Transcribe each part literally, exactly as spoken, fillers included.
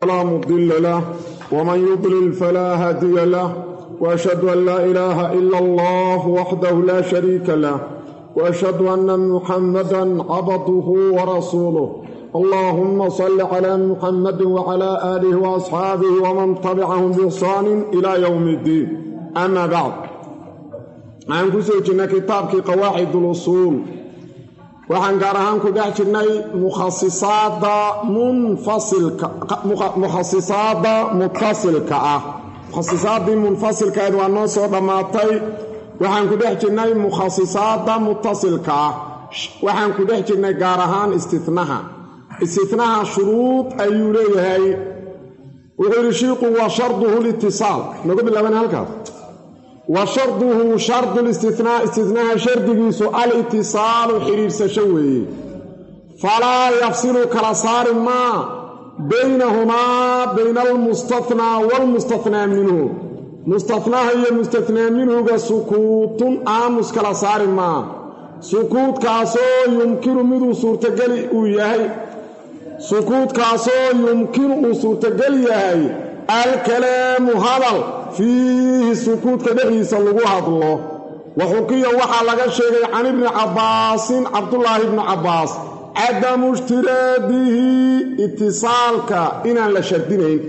لا مضل له ومن يضلل فلا هادي له وأشهد أن لا إله إلا الله وحده لا شريك له وأشهد أن محمدا عبده ورسوله اللهم صل على محمد وعلى آله وأصحابه ومن تبعهم بإحسان إلى يوم الدين. أما بعد، عن كسوجنا كتابك قواعد الأصول وعن قرهان كدحجنا مخصصات منفصل مخصصات متصل كأه مخصصات منفصل كأه والنص ضماتي وعن كدحجنا مخصصات متصل كأه وعن كدحجنا قرهان استثناء استثناء شروط أيوليه وغير شيق وشرطه الاتصال. نقول لمن هالكاف وشرطه شرط الاستثناء استثناء شرطه سؤال اتصال حرير سشوي فلا يفصل كالصار ما بينهما بين المستثنى والمستثنى منه. مستثنى هي مستثنى منه سكوت آمس كالصار ما سكوت كاسو يمكن مدو صورة قلي وياهي سكوت كاسو يمكن صورة قلي ياهي الكلام هذا فيه سكوت كدحيس اللغوها الله. وحكي وحا لغا شيغي عن ابن عباس عبد الله بن عباس عدم اشتراده اتصالك إنا لشدينين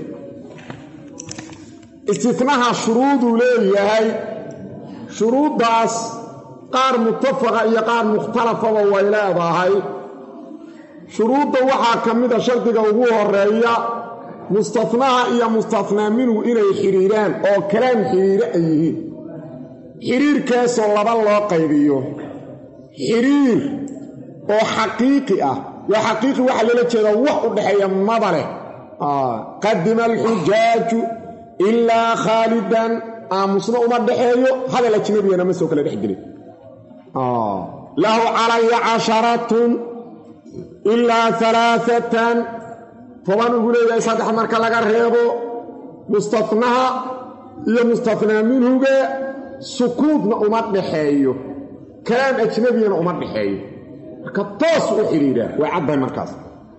استثناء شروط ليهي شروط داس قار متفقة إيا قار مختلفة وويلاده هاي شروط وحا كميدا شرطك وقوها الرئية مستثناء إيا مستثنى منه إلى حريران أو كلام حرير أيه حرير كاسو لبا الله قيبيه حرير أو حقيقي وحقيقي وحلالة جدا وحو بحيا مضره آه. قدم الحجاج إلا خالدا آمسنا أمر بحيو هذا لكنبي أنا مسوك لدحجري آه. له علي عشرة إلا ثلاثة فوان يقول إذا صدح مركا لغا ريبو مستثناها إيا مستثنى منه سكوتنا أمر بحيو كلام أجنبينا أمر بحيو كالطاس وحريرا وعبها المركز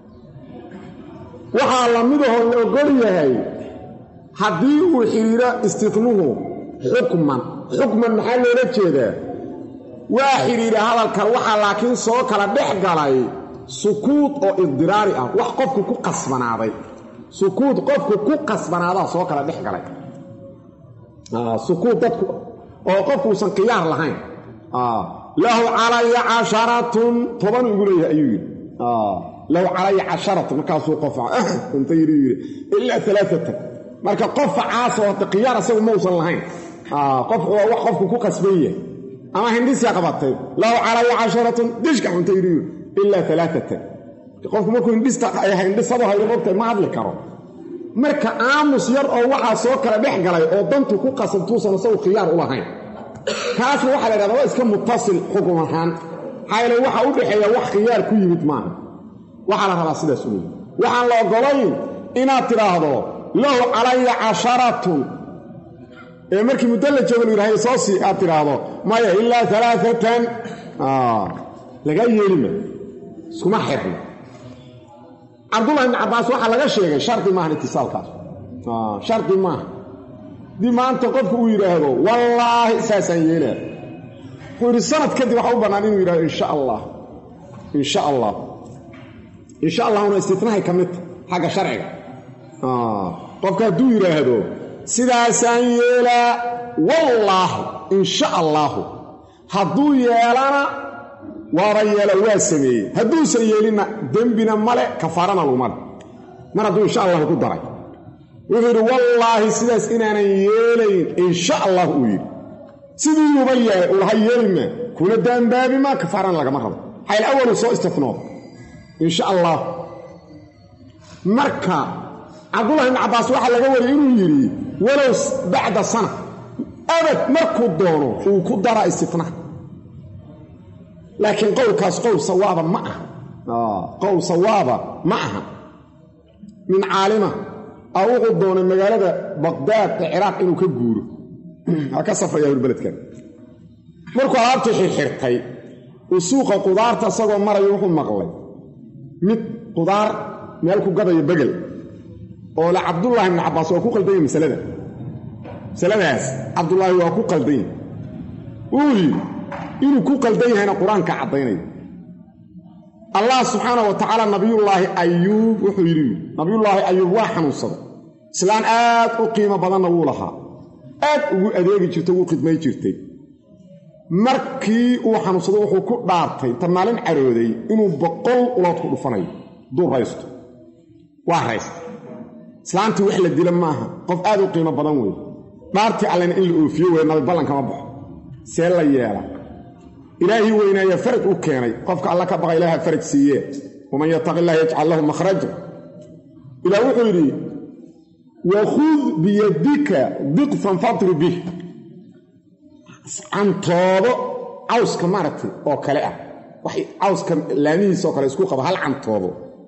وحالا مدهو الأقول يهي حديه وحريرا استثنوه حكما حكما محل رجيدا وحريرا هذا الكروحة لكن سوكا لدح قلعي سكوت أو إضراري أه وحقفك كو قصبنا هذا سكوت قفك كو قصبنا هذا سوكا لدح قلعي آه سكوت دادك أو قفك سنقيار لهين آه له علي عشرة طبعا يقول يا أيوه آه له علي عشرة مكاسو قفع انت يريد إلا ثلاثة مركا قفع عاصة وتقيار سوى موصل لهين آه قفع وقفك كو قصبية أما هندس يا قبطي له علي عشرة ديشك انت يريد إلا ثلاثة قفك ممكن هندس هندس صدها يربطي ما عدل كرو مركا آمس يرأى وحا سوكرا بيحقلي أو دانتو كو قصب توصل سوى خيار لهين kaas waxa la yiraahdaa iska muttasil xukum ahaan hayla waxa u dhaxeeya wax khiyaar ku yimid maan waxa la rabaa sidaas u waxa la ogolayn inaad tiraahdo lahu alayya asharatun ee markii mudalla joogo ilaahay soo si aad tiraahdo maya illa thalathatan ah laga yeelima iskuma xirna Abdullah ibn Abbas waxa laga sheegay sharti maahan ittisaalkaas ah sharti maahan دي ما أنت قفك ويراهدو والله ساسا يلا قول سنة كذي وحو بنانين ويراهدو إن شاء الله إن شاء الله إن شاء الله هنا استثناء كمت حاجة شرعية آه قفك دو يراهدو ساسا يلا والله إن شاء الله هدو يلانا وريالا واسمي هدو سيالنا دنبنا ملك كفارنا الأمر ما ردو إن شاء الله كو درك وغير والله سيداس إنانا يلين إن شاء الله وير سيدي يبيع والها يلين كل دان بابي ما كفاران لك مرحبا هاي الأول سوء استثناء إن شاء الله مركا عبد الله بن عباس واحد لقوا يري ولو بعد سنة أبد مركو الدورو وكدر استثناء لكن قول كاس قول صوابا معها آه قول صوابا معها من عالمة أو قدون المجالة بغداد العراق إنه كجورو هكذا صفر يا البلد كان مركو عارته حرقي وسوق قدار تصور مرة يروحون مغلي مت قدار مالكو قضى يبقل oo la Cabdullah ibn Abbas oo ku qalday masalada saladaas Cabdullah waa ku qalday uu inuu ku qalday hayna quraanka cadeynay Allah subhanahu wa ta'ala nabiyullah ayyub wuxuu yiri nabiyullah ayyub waa xanuunsaday islaan aad u qiimo badan uu lahaa aad ugu adeegi jirtay ugu khidmay jirtay markii uu xanuunsaday wuxuu ku dhaartay tamaalin carooday inuu boqol ulood ku dhufanayo duu raysto waa raysto islaantii wax la dila maaha qof aad u qiimo badan weey dhaartii allan in la oofiyo way nabi ballan kama baxo see la yeela ilaahi weynaaya faraj u keenay qofka alla ka baqa ilaaha faraj siiye waman yattaqillaha yaj'al lahu makhraja ilaa wuxuu yiri wa khudh bi yadika diqfan fadri bih cantoodo cawska maaragtay oo kale ah wax cawska laamihiisa oo kale isku qaba hal cantoodo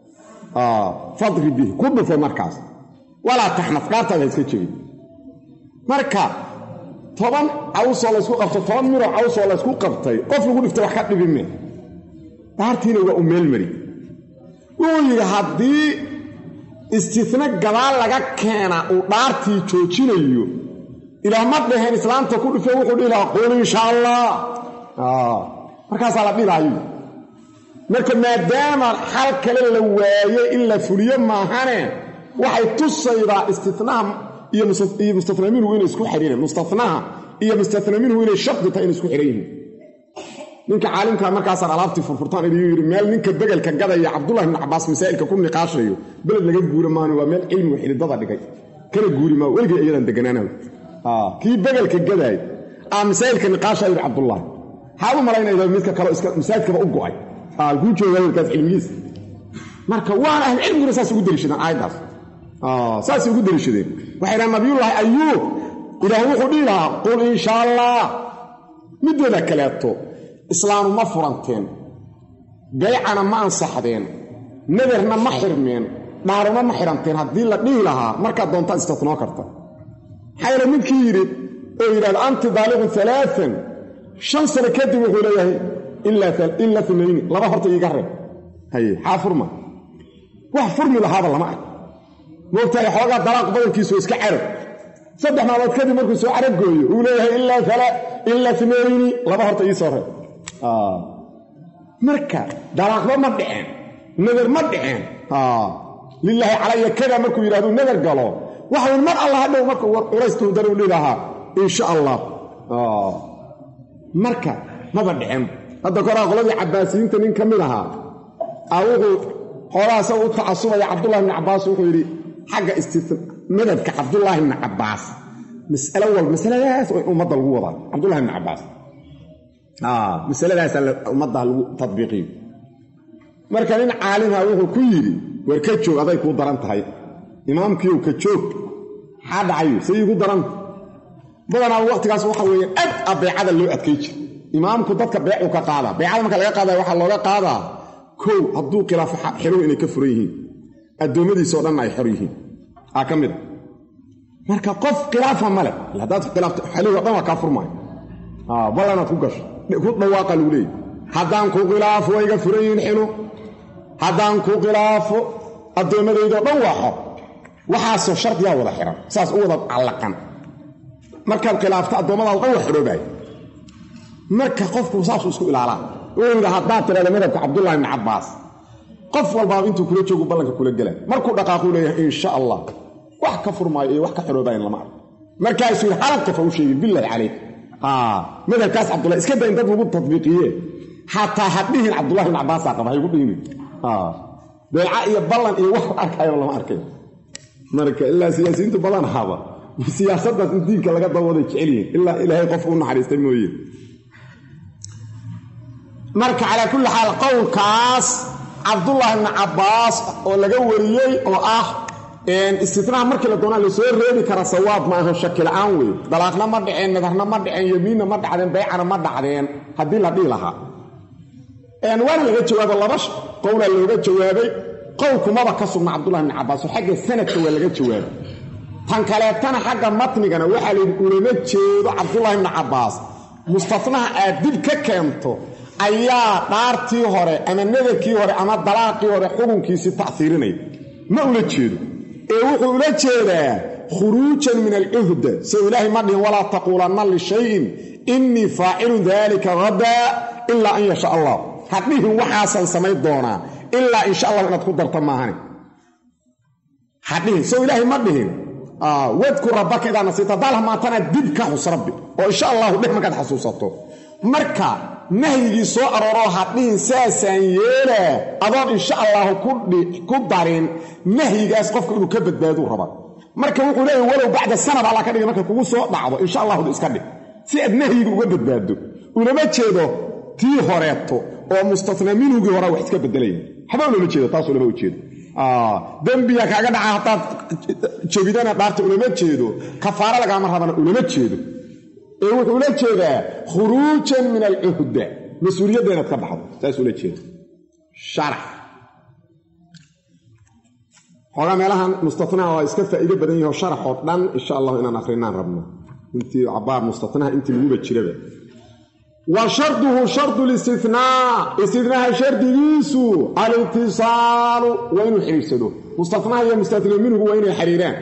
ah fadri bih ku dhufo markaas wala tahnaf dhaartaada iska jiri marka toban caws oo la isku qabto toban miro caws oo la isku qabtay qof lagu dhifto wax ka dhibime dhaartiina waa u meel mari uu yiri haddii istithna gadaal laga keena uu dhaartii joojinayo ilaa ma dhahan islaamta ku dhifay wuxuu dhigaa qool insha Allah ah markaas la dhilaayo marka maadaama hal kale la waaye illa fuliyo maahane waxay tusaydaa istithnaha iyo mustafna minhu inay isku xiriireen mustafnaha iyo mustafna minhu inay shaqdi tahay inay isku xiriireen ninka caalimka markaas alaabtii furfurtaan inuu yiri meel ninka begelka gadaya Abdullah ibn Abbas masaa'ilka ku niqaashayo balad laga guuro maano waa meel cilmi xididada dhigay kana guuri ma waliga iyadan deganaanayo ah kii begelka gaday ah masaa'ilka niqaashayo Abdullah hawo malaynayda midka kale iska masaa'ilka u go'ay ah ku joogaa ka cilmigiis marka waan ahli cilmiga saas ugu dalishadan aydaas ah saas ugu dalishadeen waxay nabiyullah ayyub ilaahu wuxuu dhiilaa qul insha Allah midooda kaleeto islaamu ma furanteen bay'ana ma ansaxdeen nadarna ma xirmeen dhaarna ma xiranteen hadii la dhihi lahaa marka doonta istithnaa karta xayra midkii yiri oo yiraahdo anti daaliqun thalathan shan sano kadib wuxuu leeyahay illa illa thnayn laba horta iga reeb hay xaafurma wax furmi lahaaba lama arko moogtahay xoogaa dalaaq badankiisu iska carab saddex maalmood kadib markuu soo carab gooyo uu leeyahay illa thala illa thnayn laba horta ii soo reeb ah marka dalaaqba ma dhicin nadar ma dhicin ah lillahi alayya kada markuu yiraahdo nadar galo waxa mar Allah hadhow markuu war uraysto daru leeyahay insha Allah ah marka ma ba dhicin hadda koraa qoladii Abbaasiinta nin kamid ahaa awuhu xoolaha uu taasubay Abdullah ibn Abbas wuxuu yiri xaga istithna madadka Abdullah ibn Abbas mas'ala wal mas'aladaas oo umada lagu wada Abdullah ibn Abbas ah mas'aladaas umada lagu tadbiiqiyo marka nin caalim ah wuxuu ku yiri war ka joog aday ku daran tahay imaamkii ka joog xadaayo say ugu daran badana waqtigaas waxa weeye ad abeecada loo adkeey imaamku dadka beecu ka qaada beecada marka laga qaada waxa looga qaadaa kow hadduu khilaaf xiro inay ka furan yihiin adoomadiisa oo dhan ay xor yihiin aa kamid marka qof khilaafa male la dad khilaaf xilo dhan waa ka furmay ah balana ku gash ku dhawaaqa lagu leeyahay haddaan ku khilaafo way ga furan yihiin xilo haddaan ku khilaafo adoomadayda dhan waa xor waxa soo shardiya wada xiran saas u wada calaqan marka khilaafta adoomada dhan waa xoroobay marka qofku saas isku ilaalaa oo ila hadaa tirada madhabka Abdullah ibn Abbas qof walba intuu kula joogo ballanka kula galay markuu dhaqaaqo leeyahay insha Allah wax ka furmaayo wax ka xiroobayn lama arko marka ay soo halka fa u sheegay billahi alayk ah madhabkaas Abdullah iska day dad lagu tadbiiqiye hatta hadihin Abdullah ibn Abbas qaba ay ugu dhiinay ah bay'a iyo ballan iyo wax arkayo lama arkay marka illa siyaasiyiintu badan haba siyaasadda diinka laga dawaday jeceliin illa ilaahay qof uu naxariistay mooyee marka ala kulli hal qowlkaas Abdullah ibn Abbas oo laga wariyay oo ah in istithnaa markii la doonaa la soo reebi kara sawaab ma aha shakil aan weey dalaaqna ma dhicin nadarna ma dhicin yamiinna ma dhacdeen bay'ana ma dhacdeen hadii la dhii lahaa een waana laga jawaabo laba qowla looga jawaabay qowlkumaba ka sugna Abdullah ibn Abbas xagga sanadka waa laga jawaabay tan kale tan xagga matnigana waxa la ulama jeedo Abdullah ibn Abbas mustafnaha adib ka keento ayaa dhaartii hore ama nadarkii hore ama dalaaqii hore xukunkiisa taasiirinay ma ula jeedo ee wuxuu ula jeedaa khuruujan min alcuhd soo ilaahay ma dhihin walaa taquulanna lishayin innii faacilun daalika hadaa ilaa an yasha allah hadhihin waxaasan samayn doonaa ilaa insha allah inaad ku darta maahane hadhihin soo ilaahay ma dhihin wadkur rabbaka idaa nasiita daal maatana dib ka xus rabbi oo insha allah dheh markaad xasuusato marka nahyigii soo arooro hadhihin saasaan yeelaa adoon insha allah ku darin nahyigaas qofka inuu ka badbaaduu raba marka wuxuu leeyahay walow bacda sanad alla ka dhigay marka kugu soo dhacdo insha allah iska dhig si aad nahyiga uga badbaado ulama jeedo tii horeeto oo mustathnaa minhugii hore wax iska bedelayay waxba ulama jeedo taas ulama jeedo ah dambiga kaaga dhaca hataa jabidana dhaarta ulama jeedo kafaara laga ma rabana ulama jeedo ee wuxuu la jeedaa khuruujan min al-uhd mas'uuliyadda ka baxdo taas ula jeedo sharax xogaa meelahan mustathnaa waa iska faa'iido badan yahay sharax oo dhan insha Allah inaan akhrinaan rabno intii abaar mustathnaa intii lagu jiraba wa shartuhu shartu al-istithnaa istithnaa shartigiisu al-ittisal wa inuu xiriirsado mustathnaa iyo mustathnaa minhu waa inay xiriiraan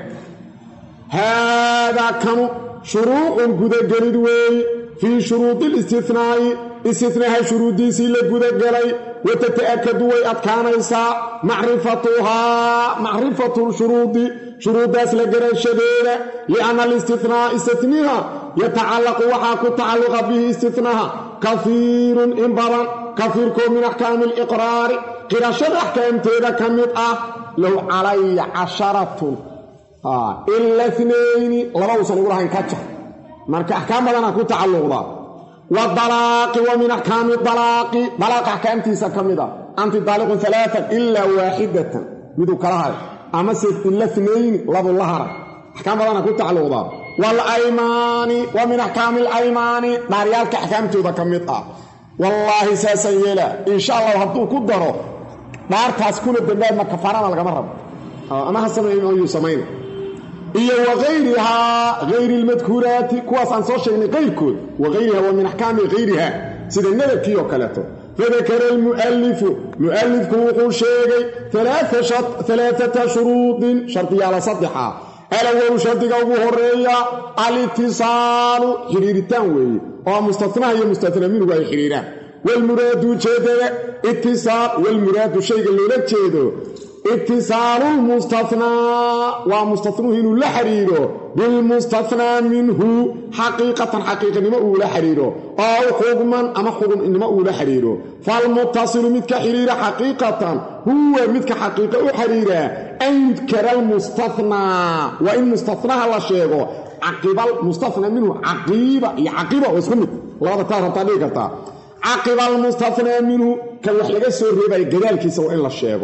hada kanu shuruucun gudagelid wey fii shuruudi al-istithnaa'i istithnaaha shuruudiisii la gudagelay watata'akadu way adkaanaysaa macrifatuhaa macrifatu shuruudi shuruuddaas la garashadeeda lianna alistithnaa'a istithniha yatacallaqu waxaa ku tacalluqa bihi istithnaaha kafiirun in badan kafiirkoo min axkaami aliqraari qirashada axkaamteeda ka mid ah low calaya casharatun ila inayni laba uusan igu lahayn ka jar marka axkaam badanaa ku tacalluqda والطلاق ومن أحكام الطلاق طلاق أحكام تيسا كمدا أنت طالق ثلاثة إلا واحدة مدو كراها أما سيد إلا اثنين لابو الله أحكام بضانا كنت على الوضع والأيمان ومن أحكام الأيمان ناريالك أحكام تيسا كمدا والله ساسيلا إن شاء الله هبطو كدرو نار تاسكون الدنيا ما كفارانا لك مرة أما هسمين أو يسمين إيه وغيرها غير المذكورات كواس عن صوشين غيركود وغيرها ومن أحكام غيرها سيد النبي كيو كلاته فذكر المؤلف مؤلف كوقو شيغي ثلاثة شرط ثلاثة شروط شرطية على صدحة الأول شرط أبو هرية الاتصال حرير التنوي ومستثنى هي مستثنى منه وهي حريران والمراد جيده اتصال والمراد شيء اللي لا جيده اتصال المستثنى ومستثنى إنه لا حريره بالمستثنى منه حقيقة حقيقة إنما أولا حريره أو حكما أما حكم إنما أولا حريره فالمتصل متك حريره حقيقة هو متك حقيقة حريره أن يذكر المستثنى وإن مستثناها الله شيء عقب المستثنى منه عقيبة عقيبة واسمه الله تعالى طريقة عقب المستثنى منه كالوحلقة السورية جدالك سوء إلا الشيء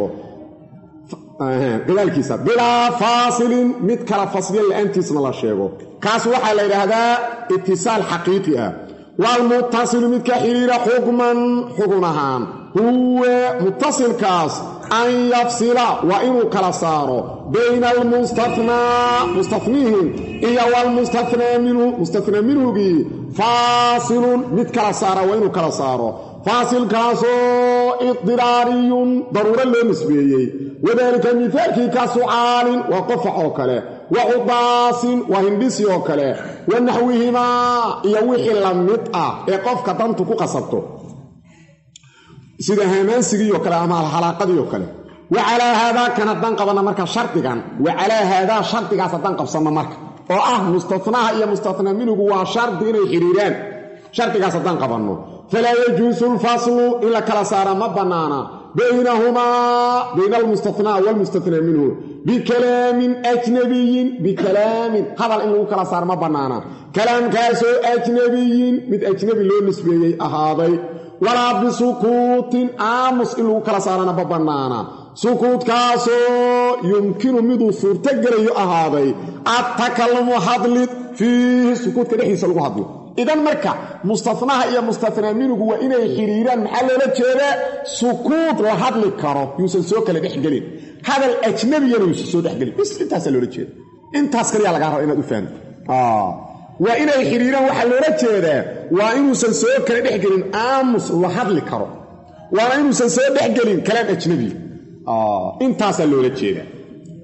قدالكيسا بلا فاصل متكلا فاصل لأنت اسم الله شيغو كاس وحا لهذا اتصال حقيقي والمتصل متك حرير حكما حكمها هو متصل كاس أن يفصل وإنه كلا صار بين المستثنى مستثنيهم إيا والمستثنى منه مستثنى منه بي فاصل متكلا صار وإنه كلا صار فاصل كاسو اضطراري ضرورة للنسبية وذلك مثال كاسو عال وقفع وكله وعضاس وهندس وكله ونحوهما يوحي لمتأ يقف كتنتك قصبته سيده همان سيري وكله أما الحلاقة وكله وعلى هذا كانت تنقبنا مركا شرطيا وعلى هذا شرطيا ستنقب سما مركا وآه مستثناها إيا مستثنى منه هو شرط إنه حريران شرطيا ستنقبنا فلا يجوز الفصل إلا كلا صار مبنانا بينهما بين المستثنى والمستثنى منه بكلام أجنبي بكلام هذا إنه كلا صار مبنانا كلام كاسو أجنبي من أجنبي لو نسبي أهاضي ولا بسكوت آمس إنه كلا صار مبنانا سكوت كاسو يمكن مدو صورتقري أهاضي التكلم حضلت فيه سكوت كده سلوه حضلت إذن مركا مستثناها إيا مستثنى منه هو إنه حريران محل لجيرا سكوت لحد لكارو يوسن سوكا لديح قليل هذا الأجنبي يوسن سوكا لديح قليل بس انت هسألو لجيرا انت هسكري على قهر إنا دفان آه وإنه حريران وحل لجيرا وإنه سوكا لديح قليل آمس لحد لكارو وإنه سوكا لديح قليل كلام أجنبي آه انت هسألو لجيرا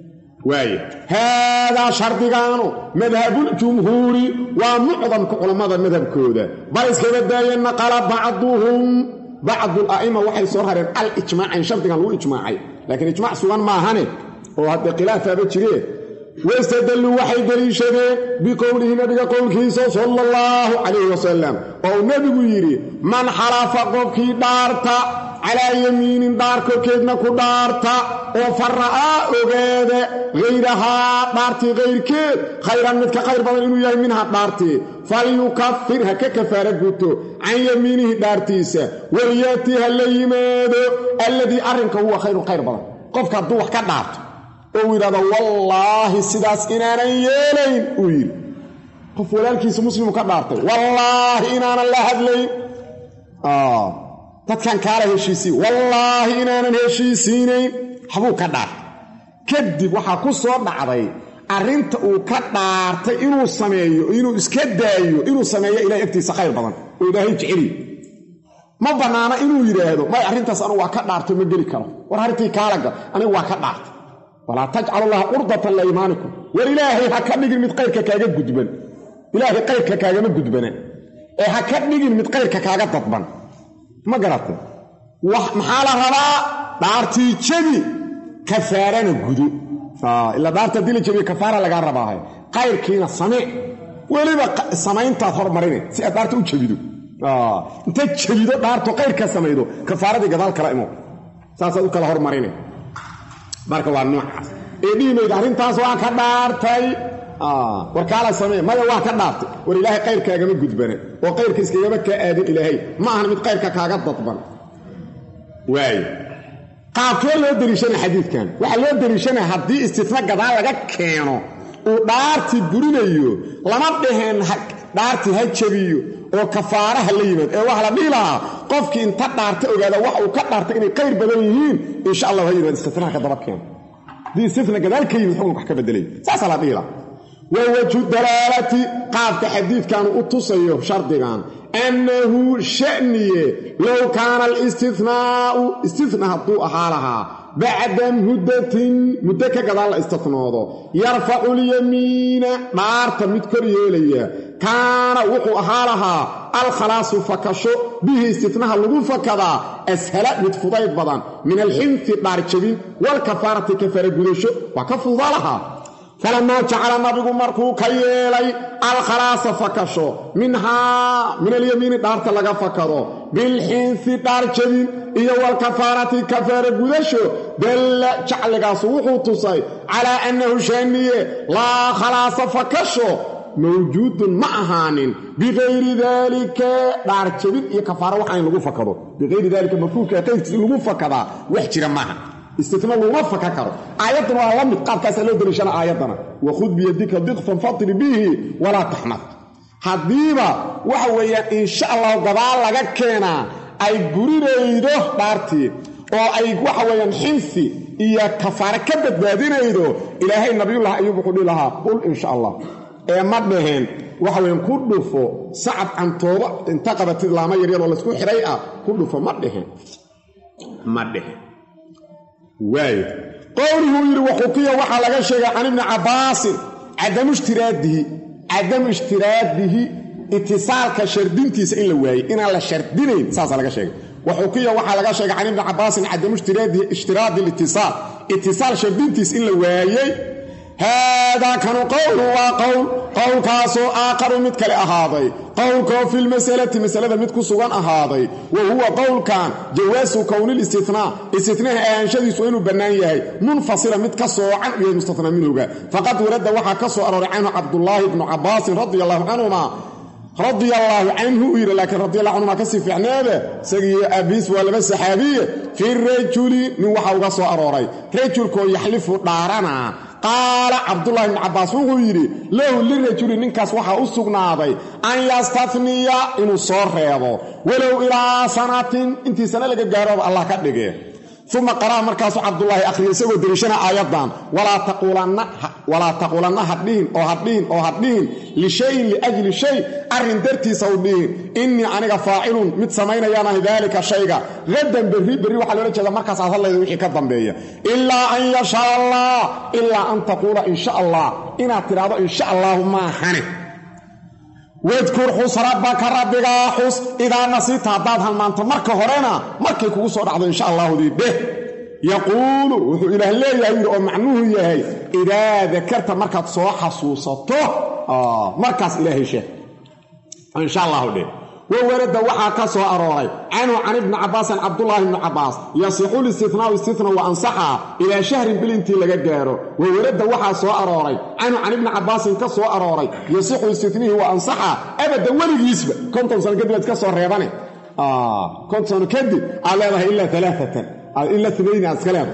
واي هذا شرطيانو مذهب الجمهور ومعظم علماء المذهب كودا بس كذا داين قال بعضهم بعض الائمه وحي صورها الاجماع عن شرطيان لو اجماعي لكن اجماع سوان ما هني وهذا خلاف بجري واستدلوا وحي دليشده بقوله نبي قول صلى الله عليه وسلم او نبي يري من حلف قفكي دارتا على يمين داركو كيدنا كو دارتا او فرعا اوغاده غيرها دارتي غير كيد خيرا مدك خير بدل انه يهي منها دارتي فليكفرها ككفاره غوتو عن يمينه دارتيسا ولياتيها الليماد الذي ارنك هو خير خير بدل قفك دو wax ka dhaarto oo yiraahdo wallahi sidaas inaanan yeelayn oo yiri qof walaalkiisa muslim ka dhaartay wallahi inaanan la hadlayn ah dadkan kaala heshiisi wallahi inaanan heshiisinayn xabuu ka dhaar kadib waxa ku soo dhacday arinta uu ka dhaartay inuu sameeyo inuu iska daayo inuu sameeyo ilaahay agtiisa khayr badan oo ilaahay jeceli ma banaana inuu yiraahdo ma arintaas anu waa ka dhaartay ma geli karo war arintii kaalaga anigu waa ka dhaartay wala taj'al allah urdatan la iimaanikum war ilaahay ha ka dhigin mid qayrka kaaga gudban ilaahay qayrka kaaga ma gudbana ee ha ka dhigin mid qayrka kaaga dadban ما قرأت وحال هذا دارتي جبي كفارة نجدو فإلا دارت دي جبي كفارة لقى رباها غير كينا الصنع ولي بقى الصنعين تأثر مرينة سي دارت وجبيدو آه انت جبيدو دارت غير كسميدو كفارة دي قدال كرائمو ساسا دوك الهور مرينة بارك الله النوع إيدي ميدارين تاسوا كدارتي آه وكالا سمي ما يوا كدارتي ولله غير كاغا ما غدبنه وغير كيسكيما كاادي الهي ما انا مid غير كاغا دطبن واي قافل لو دريشن حديث كان waxa loo dariishana hadii istisna gadaal laga keeno oo dhaarti burinayo lama dheheen dhaarti ha jabiyo oo kafaaraha la yimid ee waxa la dhilaa qofki inta dhaarta ogaada waxa uu ka dhaartay inay qayr badan yihiin insha Allah hayro istisna ka daba keen di istisna gadaal ka yimid xukunka ka bedelay saas la dhilaa ووجه الدلالة قابت حديث كانوا اتصيوا شرطيان أنه شأنية لو كان الاستثناء استثناء الضوء حالها بعد مدة مدة كذا استثناء يرفع اليمين مارت متكريه ليه كان وقوع حالها الخلاص فكشو به استثناء اللغوف كذا أسهل متفضيت بدن من الحنث بارتشبين والكفارة كفارة قدشو وكفضلها فلما جعل النبي مركو كيلي الخلاص فكشو منها من اليمين دارت لغا فكرو بالحنث دارجين iyo wal kafarati kafara gudasho dal jacliga suuxu tusay ala annahu shaniye la khalas fakasho موجود ما ahanin بغير ذلك دارجين iyo kafara waxaan lagu fakaro بغير ذلك markuuka qaybtiisa lagu fakada wax jira maaha استثناء الله فككر آياتنا والله متقاب كاسلو دريشنا آياتنا وخذ بيدك ضغفا فاطر به ولا تحنط حبيبا وحويا إن شاء الله قبال لغا كينا أي قرينيدو دارتي oo ay waxa weeyaan xinsi iyo kafaara ka badbaadinaydo ilaahay nabi allah ayuu ku dhilaha qul insha Allah ee ma dhaheen waxa weeyaan ku dhufo sacad an tooba inta qabatid laama yar yar oo la isku xiray ah ku dhufo ma dhaheen ma dhaheen وايد قوله يروحكيه وحا لغا شيغا عن ابن عباس عدم اشتراده عدم اشتراده اتصالك شردينتيس ان لا واي ان لا شردينين ساسا لغا شيغا وحكيه وحا لغا شيغا عن ابن عباس عدم اشتراده اشتراط الاتصال اتصال شردينتيس ان لا وايي هذا كان قول وقول قول كاسو آخر متكل أهاضي قول كو في المسألة مسألة متكو سوان أهاضي وهو قول كان جواز كون الاستثناء استثناء أنشدي سوينو بنايه منفصلة متكسو عن المستثنى منه فقد ورد وحا كسو أرور عنه عبد الله بن عباس رضي الله عنهما رضي الله عنه إلى لكن رضي الله عنه ما كسف عنابه سيقي أبيس ولا صحابية في الرجل من وحا وقصو أروري رجل كو يحلف دارنا قال عبد الله بن عباس وغيري له للرجل ننكس وحا أسقناضي أن يستثني إنو صور رياضو ولو إلى سنة انتي سنة لك جارب الله كدقه ثم قرأ مركز عبد الله أخري يسوي دريشنا آياتان ولا تقولن ولا تقولن هدين أو هدين أو هدين لشيء لأجل شيء أرن درتي سودين إني أنا فاعل متسمين يانا ذلك الشيء غدا بالري بري وحلو لك هذا مركز على الله يوحي كذب بيا إلا أن يشاء الله إلا أن تقول إن شاء الله إن اعتراض إن شاء الله ما حنه واذكر حس ربك ربك حس إذا نسيت هداد هالمانت مركة هرينا مركة كوسو رعض إن شاء الله دي به يقول إله الله يهير ومعنوه يهي إذا ذكرت مركة صواح حصوصته آه مركز إلهي شيء إن شاء الله دي وورد وحا كسو أروري عنه عن ابن عباس عبد الله بن عباس يصح الاستثناء واستثناء وأنصحها إلى شهر بلنتي لقاقاره وورد وحا سو أروري عنه عن ابن عباس كسو أروري يصح الاستثناء وأنصحها أبدا ولي يسبق كنت أنصر قدوة كسو الريباني آه كنت أنصر كدي على الله إلا ثلاثة إلا اثنين أسكلام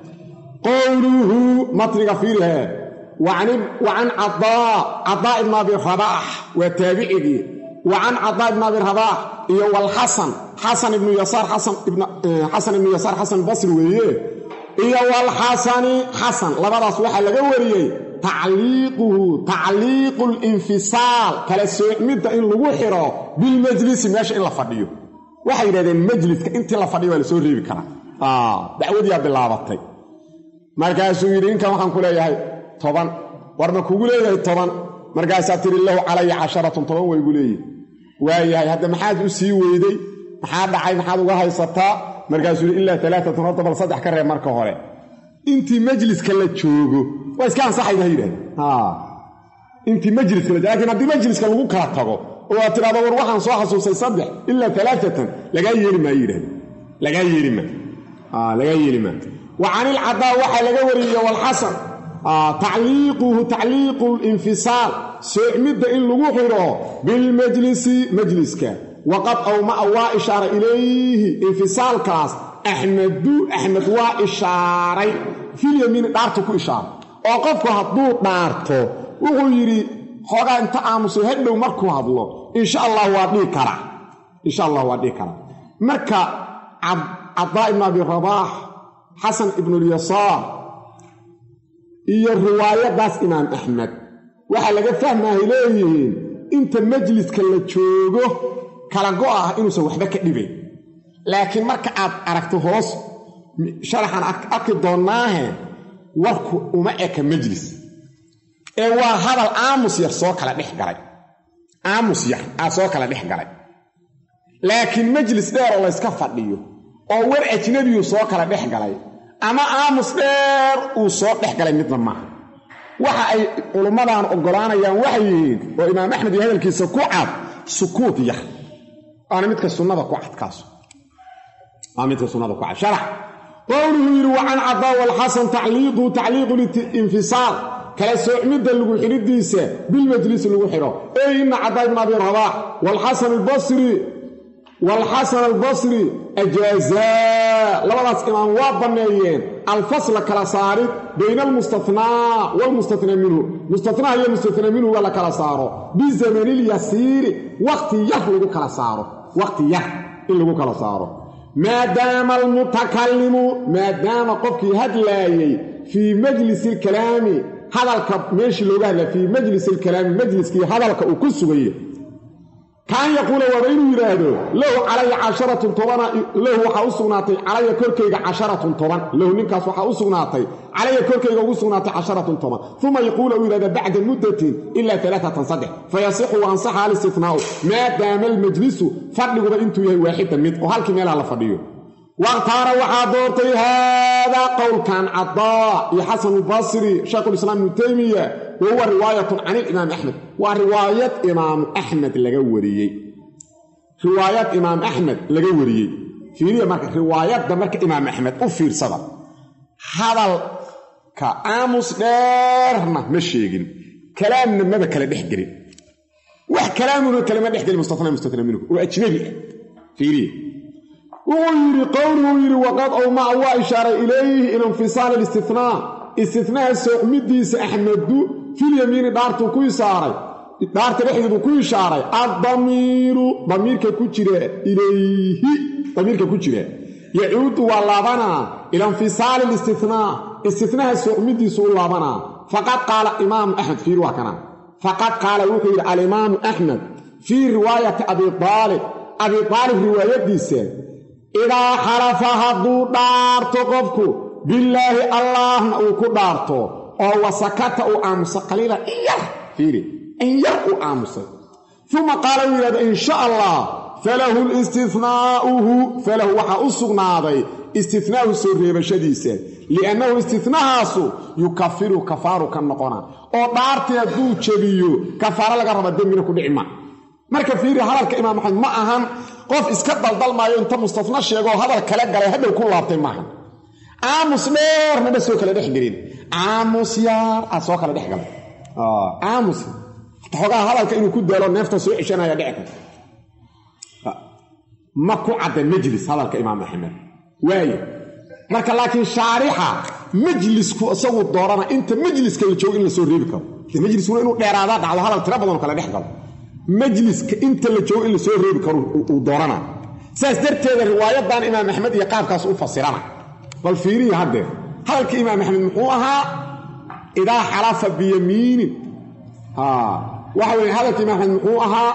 قوله مطرق فيها وعن, وعن عطاء عطاء بن أبي رباح وتابعه وعن عطاء بن أبي رباح والحسن حسن بن يسار حسن ابن حسن بن يسار حسن البصري ويه إيه والحسن حسن لبدا صوحة لغا وريي تعليقه تعليق الانفصال كلا سوء مدة إن لغو حيرو بالمجلس ماشي إن لفضيه waxay yiraahdeen majliska intii la fadhiyo la soo reebi kara ah dacwadiya bilaabatay markaas uu yiri inka waxaan ku leeyahay toban warma kugu leeyahay toban markaas atir illahu alayhi casharatun toban way gu leeyahay waayahay hadda maxaad u sii weeday maxaa dhacay maxaad uga haysataa markaas uu illa thalathatan hadda bal saddex ka reeb marka hore intii majliska la joogo waa iska ansaxayda yiraahdeen ah intii majliska la laakiin hadii majliska lagu kala tago وأترى دور وحن صاح صوصي صدح إلا ثلاثة لقى يرمى يرهد لقى يرمى آه لقى يرمى وعن العطاء وحي لقى وريه والحسن آه تعليقه تعليق الانفصال سيعمد إن لغوحره بالمجلس مجلسك وقد أو ما أوا إشارة إليه انفصال كاس أحمد أحمد وإشارة في اليمين دارتك إشارة وقفك هدو دارته وغيري خوغا انت امسو هدو markuu hadlo insha Allah waa dhig kara insha Allah waa dhig kara marka Abba ibn Abi Rabah Hasan ibn al-Yasar iyo riwaayadaas Imam Ahmad waxa laga fahmaa ilayeen inta majliska la joogo kala go'ah inuu soo waxba ka dhibay laakiin marka aad aragto hoos sharaxan akid doonaahe warku uma eka majlis ee waa hadal aamus yar soo kala dhex galay aamus yar soo kala dhex galay laakiin majlis dheer oo la iska fadhiyo oo war ajnabi soo kala dhex galay ama aamus dheer uu soo dhex galay midna ma waxa ay culummadan ogolaanayaan waxay yihiin oo Imaam Ahmed iyo hadalkiisa ku cad sukuut yar ana midka sunnada ku cad kaas ama midka sunnada ku cad sharax qawluhu wa an Abba wal Hasan ta'liqu ta'liqu al-infisal كلا سعمد اللغو حريديسة بالمجلس اللغو حرا أي إن عطاء بن أبي رباح والحسن البصري والحسن البصري أجازاء لبلاس إمام وابنيين الفصل كلا صارت بين المستثناء والمستثنى منه مستثناء هي المستثنى منه ولا كلا صاروا بزمن اليسير وقت يخلق كلا صاروا وقت يخلق كلا صاروا ما دام المتكلم ما دام قفك هدلاي في مجلس الكلام hadalka meeshii looga hadla fi majlis al-kalam majliskii hadalka uu ku sugay kan yaqulu wa baynu yiraahdo lahu alayya casharatun tobana lahu waxa u sugnaatay alayya korkeyga casharatun toban lahu ninkaas waxa u sugnaatay alayya korkeyga ugu sugnaatay casharatun toban thumma yaqulu yiraahdo ba'da muddatin illa thalathatan sadh fayasihu wa ansaha al-istithna'u ma dama al-majlis fadligu intuu yahay waahid mid oo halkii meel la fadhiyo واختار وحاضرتي هذا قول كان عطاء حسن البصري شيخ الإسلام ابن تيمية وهو رواية عن الإمام أحمد ورواية إمام أحمد لغوري رواية إمام أحمد لغوري في رواية دمرك إمام أحمد أفير صدر هذا كآمس غيرنا مشيقين كلامنا ماذا كلام بيحجري وح كلامنا كلام بيحجري مستثنى مستثنى منه وأجنبي في ريه ويري قوله ويري وقد أو ما هو إشارة إليه إلى انفصال الاستثناء استثناء سعمديس أحمد في اليمين دارتو كوي ساري دارت رحيدو كوي شاري الضمير ضمير كوشيري إليه ضمير كوشيري يعود واللابنا إلى انفصال الاستثناء استثناء السؤمدي سؤال لابنا فقد قال إمام أحمد في رواية فقد قال وحير الإمام أحمد في رواية أبي طالب أبي طالب رواية ديسة إذا حرفها دو دارتو قفكو بالله الله نأوكو دارتو أو وسكت أو أمس قليلا إياه فيري إياه أمس ثم قال إن شاء الله فله الاستثناء فله وحا أصغناضي استثناء سوري بشديسة لأنه استثناء يكفر كفار كالنقنا أو دارتي دو تشبيو كفار لك رب الدين منكو نعمة marka fiiri hadalka imaam Ahmad ma ahan qof iska daldal maayo inta mustafna sheego hadal kala galay hadal ku laabtay maahan aamus dheer ma soo kala dhex gelin aamus yar asoo kala dhex galay ah aamus xogaa hadalka inuu ku daalo neefta soo cishanaya dhicka ma ku cadda majlis hadalka imaam Ahmad waayo marka laakiin shaarixa majlisku asagu doorana inta majliska la joogo in la soo reebi karo majlisku inuu dheeraada dhacdo hadal tira badan kala dhex galo majliska inta la joogo in la soo reebi karo uu doorana saas darteeda riwaayadan imaam Ahmad iyo qaabkaas u fasirana bal fiiriyo hadda halka imaam Ahmad muxuu ahaa ida halafa bi yamin ha waxa weey halka imaam Ahmad muxuu ahaa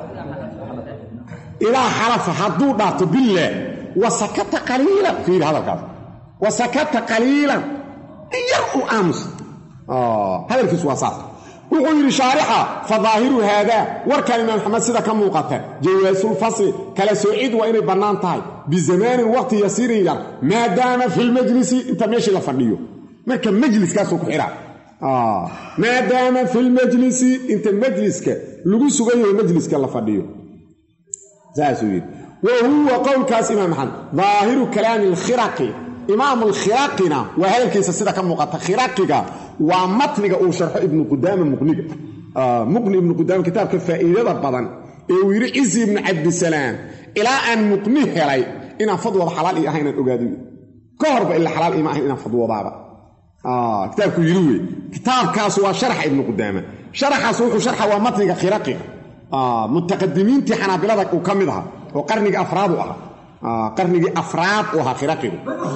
ida halafa hadu dhaato billah wa sakata qalilan fiir hadalkaas wa sakata qalilan yaru ams ah hadalkiisu waa saas وقل شارحة فظاهر هذا وركان إمام محمد سيدا كموقته جواز الفصل كلا سعيد وإن بنانتاي بزمان وقت يسير ما دام في المجلس انت ماشي لفرديو مركب مجلس كاسوك حراء آه ما دام في المجلس انت مجلس ك لغو سغيو المجلس كالفرديو زي سويد وهو قول كاس إمام محمد ظاهر كلام الخراقي إمام الخراقنا وهذا الكيس سيدا كموقته خراقك ومتنك أو شرح ابن قدامة مقنق آه مقنق ابن قدامة كتاب كفائدة بطبعا ويري عزي بن عبد السلام إلى أن مقنه لي إنا فضوة حلال إيهين الأقادي كهرب إلا حلال إيهين فضوة بابا آه كتاب كيلوي كتاب كاسوا شرح ابن قدامة شرح سوح شرح ومتنك خراقي آه متقدمين تحنا بلادك وكمدها وقرنك أفرادها آه قرنك أفراد وها خراقي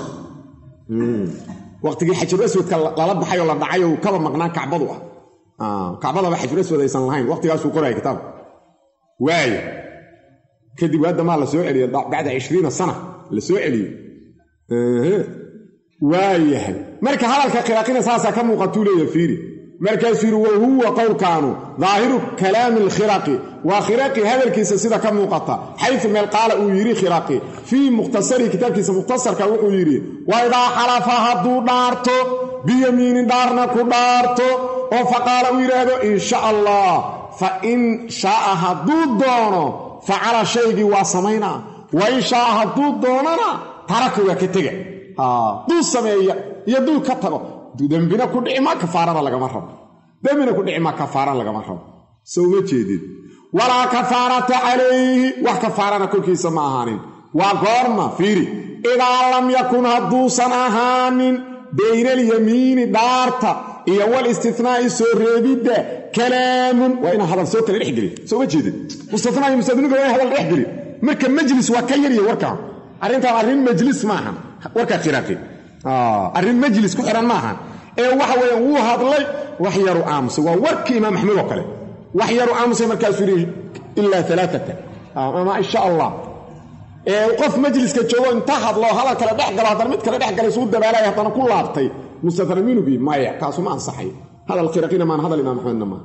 مم. waqtigii xajir aswadka la baxay oo la dhacay oo kaba maqnaan kacbadu ah ah kacbada waxa xajir aswad aysan lahayn waqtigaas uu qoray kitaab waay kadib wada ma la soo celiyo bacda عشرين sano la soo celiyo ee waayahay marka hadalka qiraaqina saasa ka muuqato leeyahay fiiri markaas fiiri waa huwa qowlkaanu dhaahiru kalaam al-khiraqi wa khiraqi hadalkiisa sida ka muuqata haythu meel qaala uu yiri khiraqi fi mukhtasari kitabkiisa mukhtasarka wuxuu yiri wa idha halafa hadu daarto bi yamin daarna ku daarto oo faqala uu yiraahdo insha Allah fa in shaa hadu doono fa'ala shaygi wa samayna wa in shaa hadu doonana taraka wa ka taga ah duu sameeya yadu ka tago dambina ku dhicma kafaarada laga ma rabo dambina ku dhicma kafaarada laga ma rabo soo ma jeedid wala kafaarata alayhi wa kafaarana kulkiisa ma ahaanin wa goorma fiiri ila lam yakun hadusan ahaanin bayna al-yamin daarta iyo wal istithnaa'i soo reebida kalaamun wa ina hadal soo kala dhixgeli soo ma jeedid mustafnaa'i musadniga waa hadal dhixgeli marka majlis waa ka yar warka arinta arin majlis maaha warka qiraaqi آه الرين مجلس كحران معها إيه وحوي هو هذلي وحيرو أمس وورك إمام أحمد وكله وحيرو أمس مركز فيه إلا ثلاثة آه ما إن شاء الله إيه وقف مجلس كتشوه انتهى الله هلا كلا دحق لا ضرمت كلا دحق يسود بلا يهطنا كل عبطي مستثرمين بي ما يعكاسوا ما صحيح هذا القراقين ما هذا الإمام أحمد ما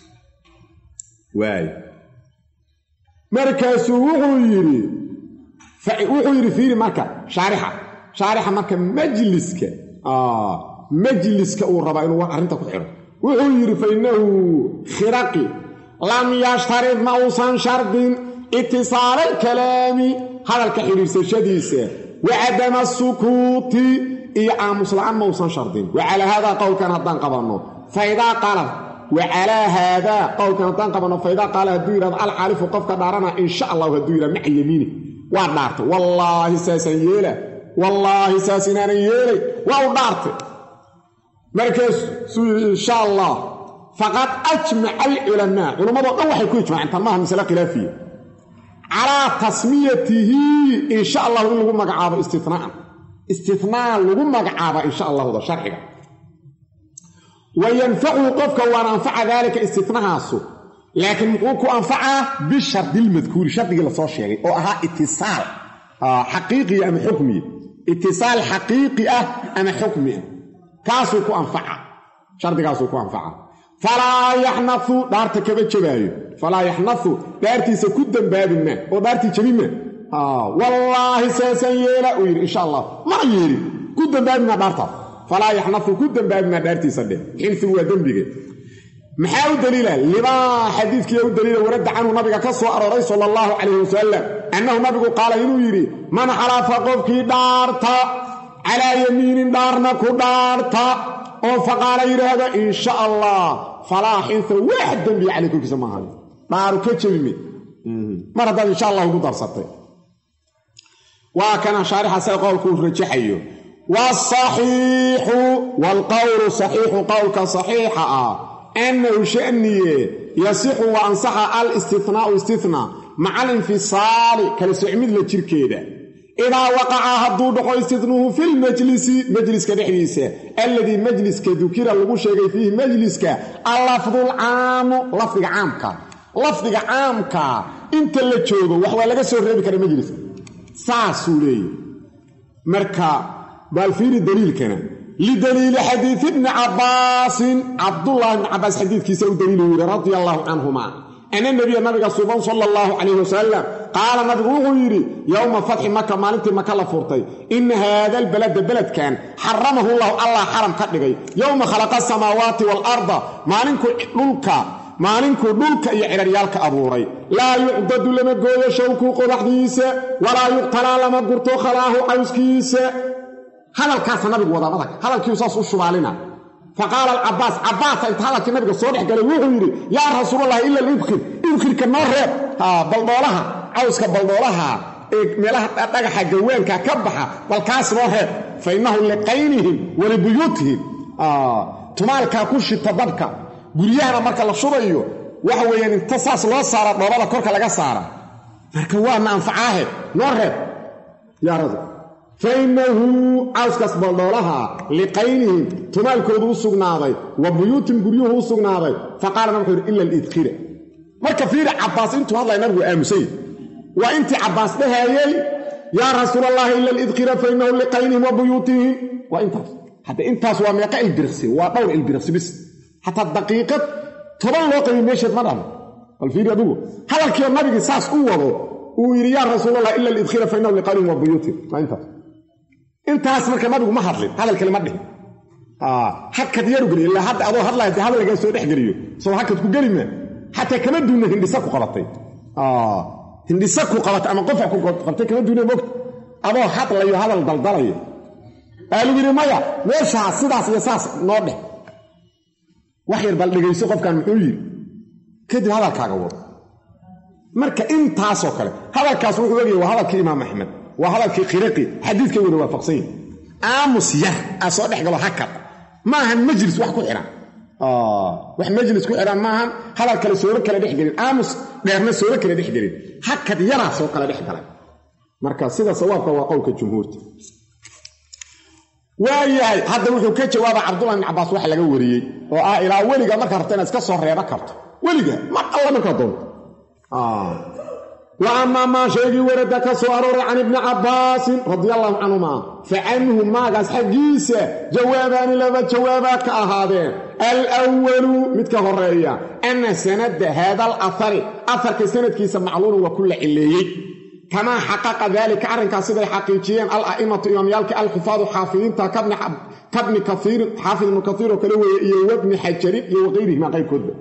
واي مركز وغيري فوغيري فيه مركز شارحة شارحة مركا مجلسك آه مجلسك أو الربا إنه أرنتك خير وغير فإنه خراقي لم يشترط موصا شرط اتصال الكلام هذا الكحير سيشديسه وعدم السكوت إيعام صلعان موصا شرط وعلى هذا قول كان هدان قبرنا فإذا قال وعلى هذا قول كان هدان قبرنا فإذا قال هدوير الحالف وقفك دارنا إن شاء الله هدوير مع يميني وعدارت والله ساسييله والله ساسنان يلي وأودارت مركز إن شاء الله فقد أجمع العلماء علماء الله يكون يجمع أنت الله مسألة خلافية على تسميته إن شاء الله يقول مقعاب استثناء استثناء لغو مقعابا إن شاء الله هذا شرحك وينفعه قفك وأن أنفع ذلك استثناء هاسو لكن مقوكو أنفعه بالشرط المذكور شرط لصوشي يعني أو أها اتصال آه حقيقي أم حكمي اتصال حقيقي أم حكمي كاسوكو أنفعه شرط كاسوكو أنفعه فلا يحنثوا دارتك بجبايو فلا يحنثوا دارتي سكودا باب ما ودارتي جبيمه اه والله سيسيلا وير ان شاء الله ما يري كودا باب ما دارتا فلا يحنثوا كودا باب ما دارتي سد حيث هو ذنبه محاو دليلا لما حديثك يا دليل ورد عنه نبي كسو ارى صلى الله عليه وسلم انه نبي قال انه يري من حلف قفك دارتا على يمين دارنا كدارتا او فقال يري هذا ان شاء الله فلا حيث واحد ذنبي عليكم كسمها دارو كجبيمه مرض ان شاء الله ugu darsatay وكان شارح سيقولك رجحيه والصحيح والقول صحيح قولك صحيح أنه شأنيه يصح وأنصح الاستثناء استثناء مع الانفصال كالسعمد للتركيدة إذا وقع هدو دخو استثنوه في المجلس مجلس كدحديثه الذي مجلس كذكر اللغو شيغي فيه مجلس اللفظ العام لفظ عامك لفظ عامك انت اللي تشوغو وحوى لغا سو ريبي كره مجلس ساسولي مركا بالفير الدليل كان لدليل حديث ابن عباس عبد الله بن عباس حديث كيسو دليل رضي الله عنهما أن النبي النبي صلى الله عليه وسلم قال نبي غيري يوم فتح مكة مالنت مكة لفورتي إن هذا البلد بلد كان حرمه الله الله حرم كدغي يوم خلق السماوات والأرض مالنكو دلكا مالنكو دلكا iyo ciriyalka abuuray la yuqdadu lama gooyo shawku qodaxdiisa wala yuqtala lama gurto khalaahu ayskiisa hadalkaas nabigu wada adag hadalkii saas u shubaalina فقال العباس عباس انت هذا النبي صلى الله عليه وسلم يا رسول الله الا الادخل ادخل كنار ها بلدولها عاوسك بلدولها meelaha dhagaxa gawaanka ka baxa balkaas loo heeb فإنه لقينهم ولبيوتهم آه tumaalka ku shita dabka guriyahana marka la shubayo waxa weeyaan inta saas loo saaro dhoobada korka laga saaro marka waa manfaahe loo reeb ya rasuul فإنه عاوسكاس بلدولها لقينهم tumaalkoodu sugnaaday وبيوتهم guriyuhu sugnaaday فقال نبي إلا الإدخير marka fiir Abbas intuu hadlay nabigu aamusay waa intii Abbas dhahaayay ya rasuul allah illa al-idkhir fa innahu liqaynihim wa buyutihim wa intaas hada intaas waa meeqa ilbirsi waa dhowr ilbirsi bis hatta daqiiqad toban loo qeybay meesha madam wal fiir adugu hadalkii nabiga saas u wado uu yiri ya rasuul allah illa al-idkhir fa innahu liqaynihim wa buyutihim wa intaas intaas marka nabigu ma hadlin hadal kale ma dhihin ah hakad yaru gari illa hadda adoo hadlay hadal laga soo dhex gariyo soo hakad ku galima hatta kama duuna hindisa ku qabatay ah hindisa ku qabat ama qof ku qabtay kama duuna mogt adoo hadlayo hadal daldalayo alu yiri maya meesha sidaas iyo saas noo dheh wax yar bal dhigayso qofkan muxuu yiri kadib hadalkaaga wado marka intaas oo kale hadalkaas wuxuu ogyahay waa hadalkii imaam Ahmed وهذا في قرقي حديث كوي وافقسين امس يا اسو دخغلو هكا ما هن مجلس wax ku xiran اه wax majlis ku xiran ma han hadal kale soo kale dhixgelin amus dheerna soo kale dhixgelin hakad yara soo kale dhixgalay marka sida sawaabka waa qowlka jumhuurta waayahay hadda wuxuu ka jawaabay Abdullah ibn Abbas wax laga wariyay oo ah ilaa waliga marka rabtana iska soo reeba karto waliga ma alla marka doon ah وأما ما شيء ورد كسوار عن ابن عباس رضي الله عنهما فعنه ما قاس حقيسة جوابان لما جوابك هذا الأول متكهرية أن سند هذا الأثر أثر كسند كيس معلول وكل عليه كما حقق ذلك عرن كاسد حقيقيا الأئمة يوميالك الحفاظ حافظين كابن كابن كثير حافظ ابن كثير وكلوه وابن حجر وغيره ما غير كذب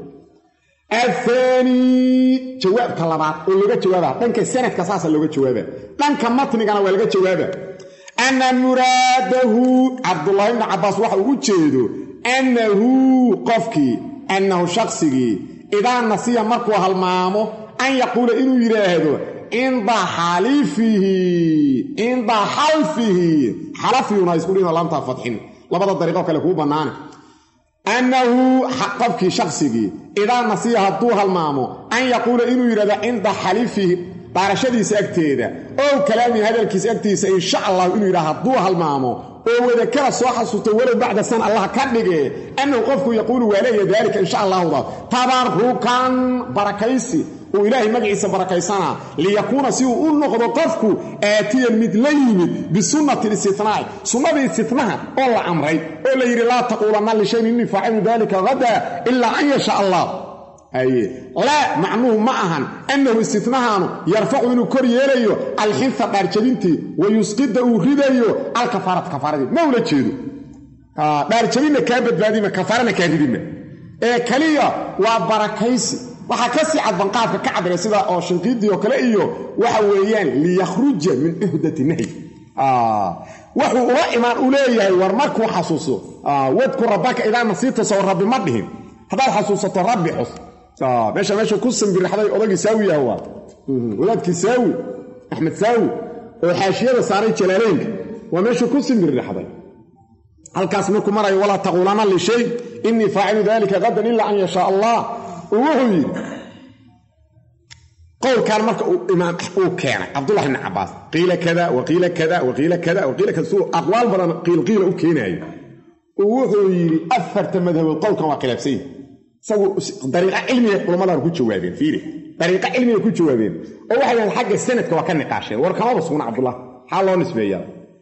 الثاني جواب طلبات ولغا جوابها دنك سند كساس لوغا جوابها دنك متنغنا ولغا جوابها ان مراده عبد الله بن عباس waxa uu jeedo annahu qofki annahu shakhsigi idan nasiya markuu halmaamo an yaqula inuu yiraahdo inda halifihi inda halfihi halafiyuna iskuulina laanta fathin labada dariiqo kale ku banaan أنه حقبك شخصي إذا نسيه الضوها المامو أن يقول إنه يرد عند حليفه dhaarashadiisa agteeda oo kalaami hadalkiisa agtiisa insha Allah inuu yiraahdo hadduu halmaamo oo wada kala soo xasuusto walow bacda san Allah ka dhige anuu qofku yaqulu walaaya dalika insha Allah tabarukan barakaysi oo ilaahay magaciisa barakaysana liyakuna si uu noqdo qofku aatiyan mid la yimid bi sunnati istithnaa sunnada istithnaha oo la amray oo la yiri la taqulanna li shay'in inni fa'ilu dalika gada illa an yasha Allah ay la macnuhu ma'ahan annahu istithnahanu yarfa'u inuu kor yeelayo al-hinsa darjabinti wa yusqidu ridayo al-kafarat kafaradi mawla jeedo ah darjabina ka badbaadima kafarana ka ridima ee kaliya waa barakaysi waxa ka sii cad banqaadka ka cabira sida oo shinqiidii oo kale iyo waxa weeyaan li yakhruja min uhdati nahi ah wuxuu ula imaan u leeyahay war markuu xasuuso ah wadku rabbaka ila nasiita saw rabbi madhiin hadaad xasuusato rabbi xus ah meesha meesha ku sanbirixday odagi saawiya waa wadaadkii saawi axmed saawi oo xaashiyada saaray jalaaleynka waa meesha ku sanbirixday halkaas markuu marayo wala taqulana li shay inni faa'ilu dhalika gadan illa an yasha Allah وهو قول كان مرك إمام كان عبد الله بن عباس قيل كذا وقيل كذا وقيل كذا وقيل كذا سوء أقوال بدن قيل قيل وكيناي وهو أثر تمذهب القول كما قيل بسي سو طريقة علمية كل ما نقول جوابين فيري طريقة علمية كل جوابين وواحد من الحاجة السنة كوا كان نقاشين وركما بصون عبد الله حاله نسبيا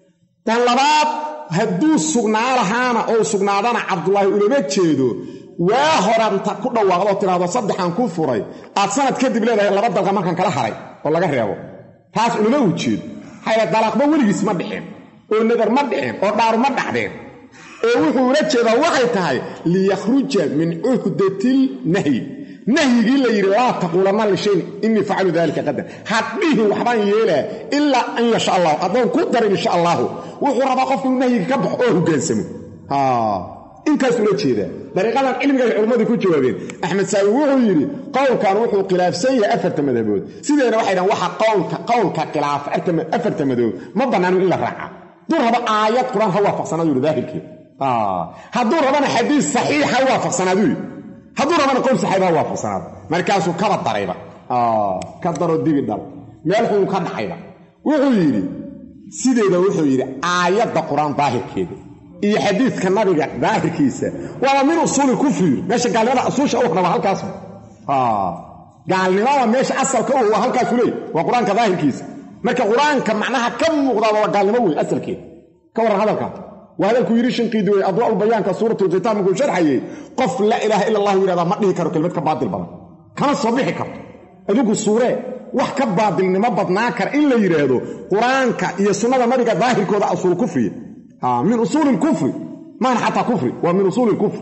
تلبات هدو سقنا لهانا أو سقنا دانا عبد الله ولما تشيدو waa horanta ku dhawaaqdo tiraado saddexan ku furay aad sanad kadib leedahay laba dalka markan kala haray oo laga reebo taas ulama ujeed hayra dalaqba waligiis ma dhixin oo nadar ma dhixin oo dhaar ma dhaxdeen oo wuxuu la jeedaa waxay tahay li yakhruja min uhdatil nahy nahyigi la yiri la taqulana li shay inni fa'alu dhalika qadan hadhihi waxbaan yeelaa illa an yasha Allah adoon ku darin insha Allah wuxuu rabaa qofku nahyiga ka baxo oo hogaansamo ha inkaas ula jeeda dariiqadan cilmiga culimadu ku jawaabeen Ahmed Saawi wuxuu yiri qowlkan wuxuu khilaafsan yahay afarta madabood sideena waxay dhahan waxa qowlka qowlka khilaaf afarta madabood ma banaano in la raaca duu raba aayad quraan ha waafaqsanaado daahirkii ah haduu rabana xadiis saxiix ha waafaqsanaado haduu rabana qowl saxiix ha waafaqsanaado markaasuu kaba darayba ah ka daro dibi dal meel xun ka dhaxayba wuxuu yiri sideeda wuxuu yiri aayadda quraan daahirkeeda iyo xadiiska nabiga daahirkiisa waa min usul kufri meesha gaalnimada asuusha oo raba halkaas ah gaalnimada meesha asalka oo halkaas leey waa quraanka daahirkiisa marka quraanka macnaha ka muuqda waa gaalnimo weey asalkeeda ka waran hadalka waa hadalku yiri shinqiidu way adwa bayaanka suuratul qitam ku sharxayay qof la ilaaha illa allah yiraahdo ma dhihi karo kelmad ka baadil badan kama soo bixi karto adigu suure wax ka baadilnimo badnaa kar in la yiraahdo quraanka iyo sunnada nabiga daahirkooda asul kufri آه من أصول الكفر ما حتى كفر ومن أصول الكفر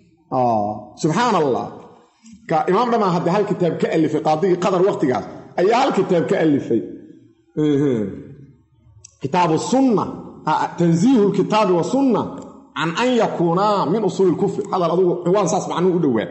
آه سبحان الله كإمام لما هذا هالكتاب كألف قاضي قدر وقت قاس أي هالكتاب كألف إيه. كتاب السنة آه تنزيه الكتاب والسنة عن أن يكونا من أصول الكفر هذا الأضوء حوان ساس معنوه دواء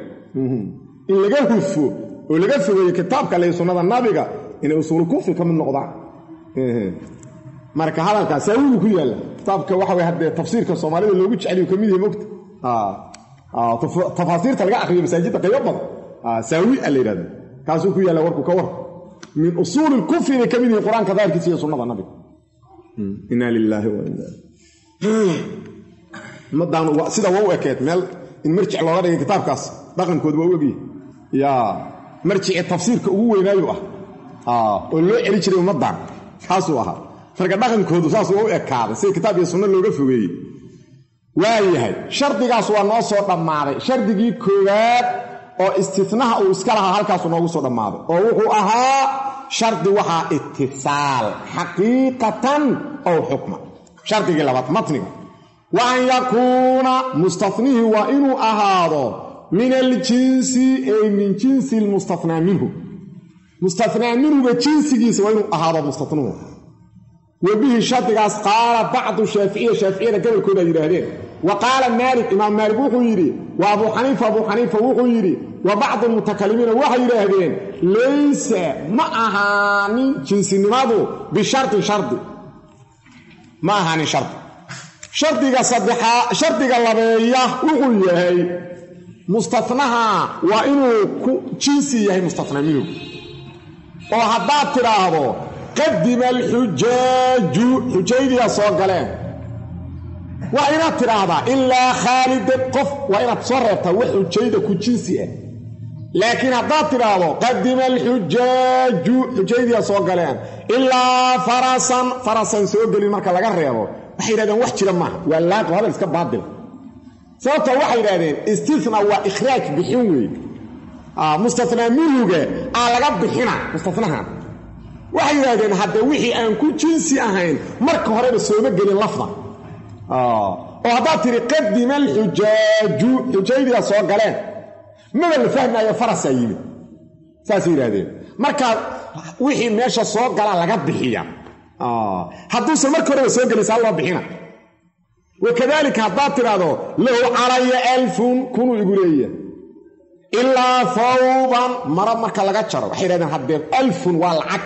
إن لقاه الفو ولقاه في كتاب كالي سنة النبي إن أصول الكفر كم النقضاء إيه. marka hadalka saawigu ku yaala taabka waxa way hadda tafsiirka Soomaalida loogu jecel yahay kamid yahay mugta ah ah tafsiirta laga akhriyo masaajidda qayb badan ah saawi aleerada kaasu ku yaala warku ka war min usul al-kufr kamid yahay quraanka daahirkiisa iyo sunnada nabiga inna lillahi wa inna madaan sida waa ekeed meel in marjic looga dhigay kitaabkaas dhaqankooda waa ogi ya marjic tafsiirka ugu weynaayo ah ah oo loo celi jiray ummadan kaas uu ahaa فرق dhaqankoodu saas oo ekaada si kitaab iyo sunna looga fogeeyay waayahay shardigaas waa noo soo dhamaaday shardigii koowaad oo istithnaha uu iska lahaa halkaas noogu soo dhamaaday oo wuxuu ahaa shardi waxa ittisaal haqiiqatan aw hukma shardigii labaad matniga wa an yakuna mustathnihi wa inuu ahaado min al-jinsi ay min jinsi al-mustathna minhu mustathna minhu wa jinsigiisa wa inuu ahaado mustathnuhu وبه شرطقاس قال بعض الشافعية شافعية قبل كده يراهدين وقال مالك إمام مالك وحو يري وأبو حنيفة أبو حنيفة وحو يري وبعض المتكلمين وحو يراهدين ليس معها جنس النماذو بشرط شرط ما هاني شرط شرطقا صدحا شرطقا اللبية وحو يهي مستثنها وإنه جنسي يهي مستثنى منه oo haddaad tidhaahdo qadima alxujaaju xujaydiya soo galeen waa inaad tidhaahdaa ilaa khaalidan qof waa inaad soo reebtaa wax xujayda ku jinsi ah laakiin haddaad tidhaahdo qadima alxujaaju xujaydiya soo galeen ilaa farasan farasan soo gelin marka laga reebo waxay yidhahdeen wax jira maaha waa laaqo hadal iska baadil sababta waxay yidhahdeen istithna waa ikhraaj bixin weeye mustathnaa minhuga aa laga bixina mustathnahan waxay yidhahdeen hadda wixii aan ku jinsi ahayn marka horeba sooma gelin lafda oo haddaad tiri qadima alxujaaju xujaydiya soo galeen maba la fahmaayo farasaa yimid saasay yidhahdeen markaa wixii meesha soo gala laga bixiya hadduusan marka horeba soo gelin saa loo bixina wakadaalika haddaad tidhaahdo lahu calaya alfun kunuu igu leeya ilaa fawban mara marka laga jaro waxay yidhahdeen haddee alfun waa lacag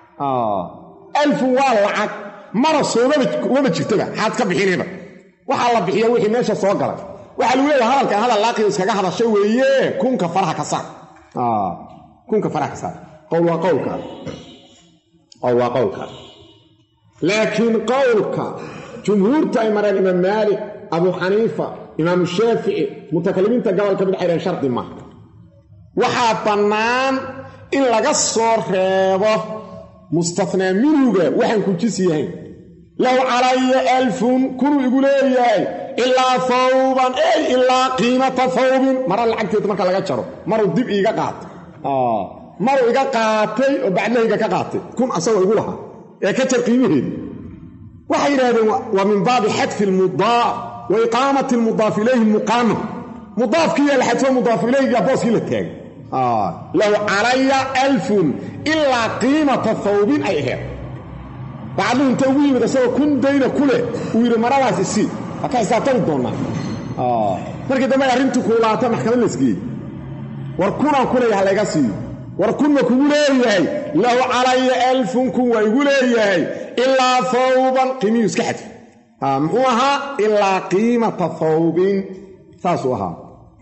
alfun waa lacag mara soomaba jirtaba xaad ka bixinayba waxaa la bixiya wixii meesha soo galay waxaa lagu leeyahay hadalkan hadal laaqiyo iskaga hadashay weeye kunka faraha ka saar kunka faraha ka saar qowl waa qowlka qowl waa qowlka laakiin qowlka jumhuurta ay mareen imaam maalik abu xaniifa imaam shaafici mutakalimiinta gobolka mid xireen shardi ma waxaa bannaan in laga soo reebo mustathnaa minhuga waxaan ku jisi yahayn lahu calaya alfun kunuu igu leeyahay ilaa fawban ey ilaa qiimata fawbin mara lacagteed marka laga jaro maruu dib iiga qaatay maruu iga qaatay oo bacdahayga ka qaatay kun asagoo igu lahaa ee ka jar qiimaheedi waxay yidhahdeen waa min baabi xadfi almudaaf wa iqaamati almudaaf ilayhi muqaama mudaafkiiya la xadfo mudaaf ilayhiga booskii la taagay lahu calaya alfun ilaa qiimata fawbin ay ahayd bacduhu inta ugu yimid asagoo kun dayna ku leh uu yidhi maradaas isii waa ka xisaabtami doonaa markii dambe arrintu kuulaata maxkamad la isgeeyey war kunaan ku leeyahay layga siiyo war kunma kugu leeyahay lahu calaya alfun kun waa igu leeyahay ilaa fawban qiimiyuu iska xadfi muxuu ahaa ilaa qiimata fawbin saasuu ahaa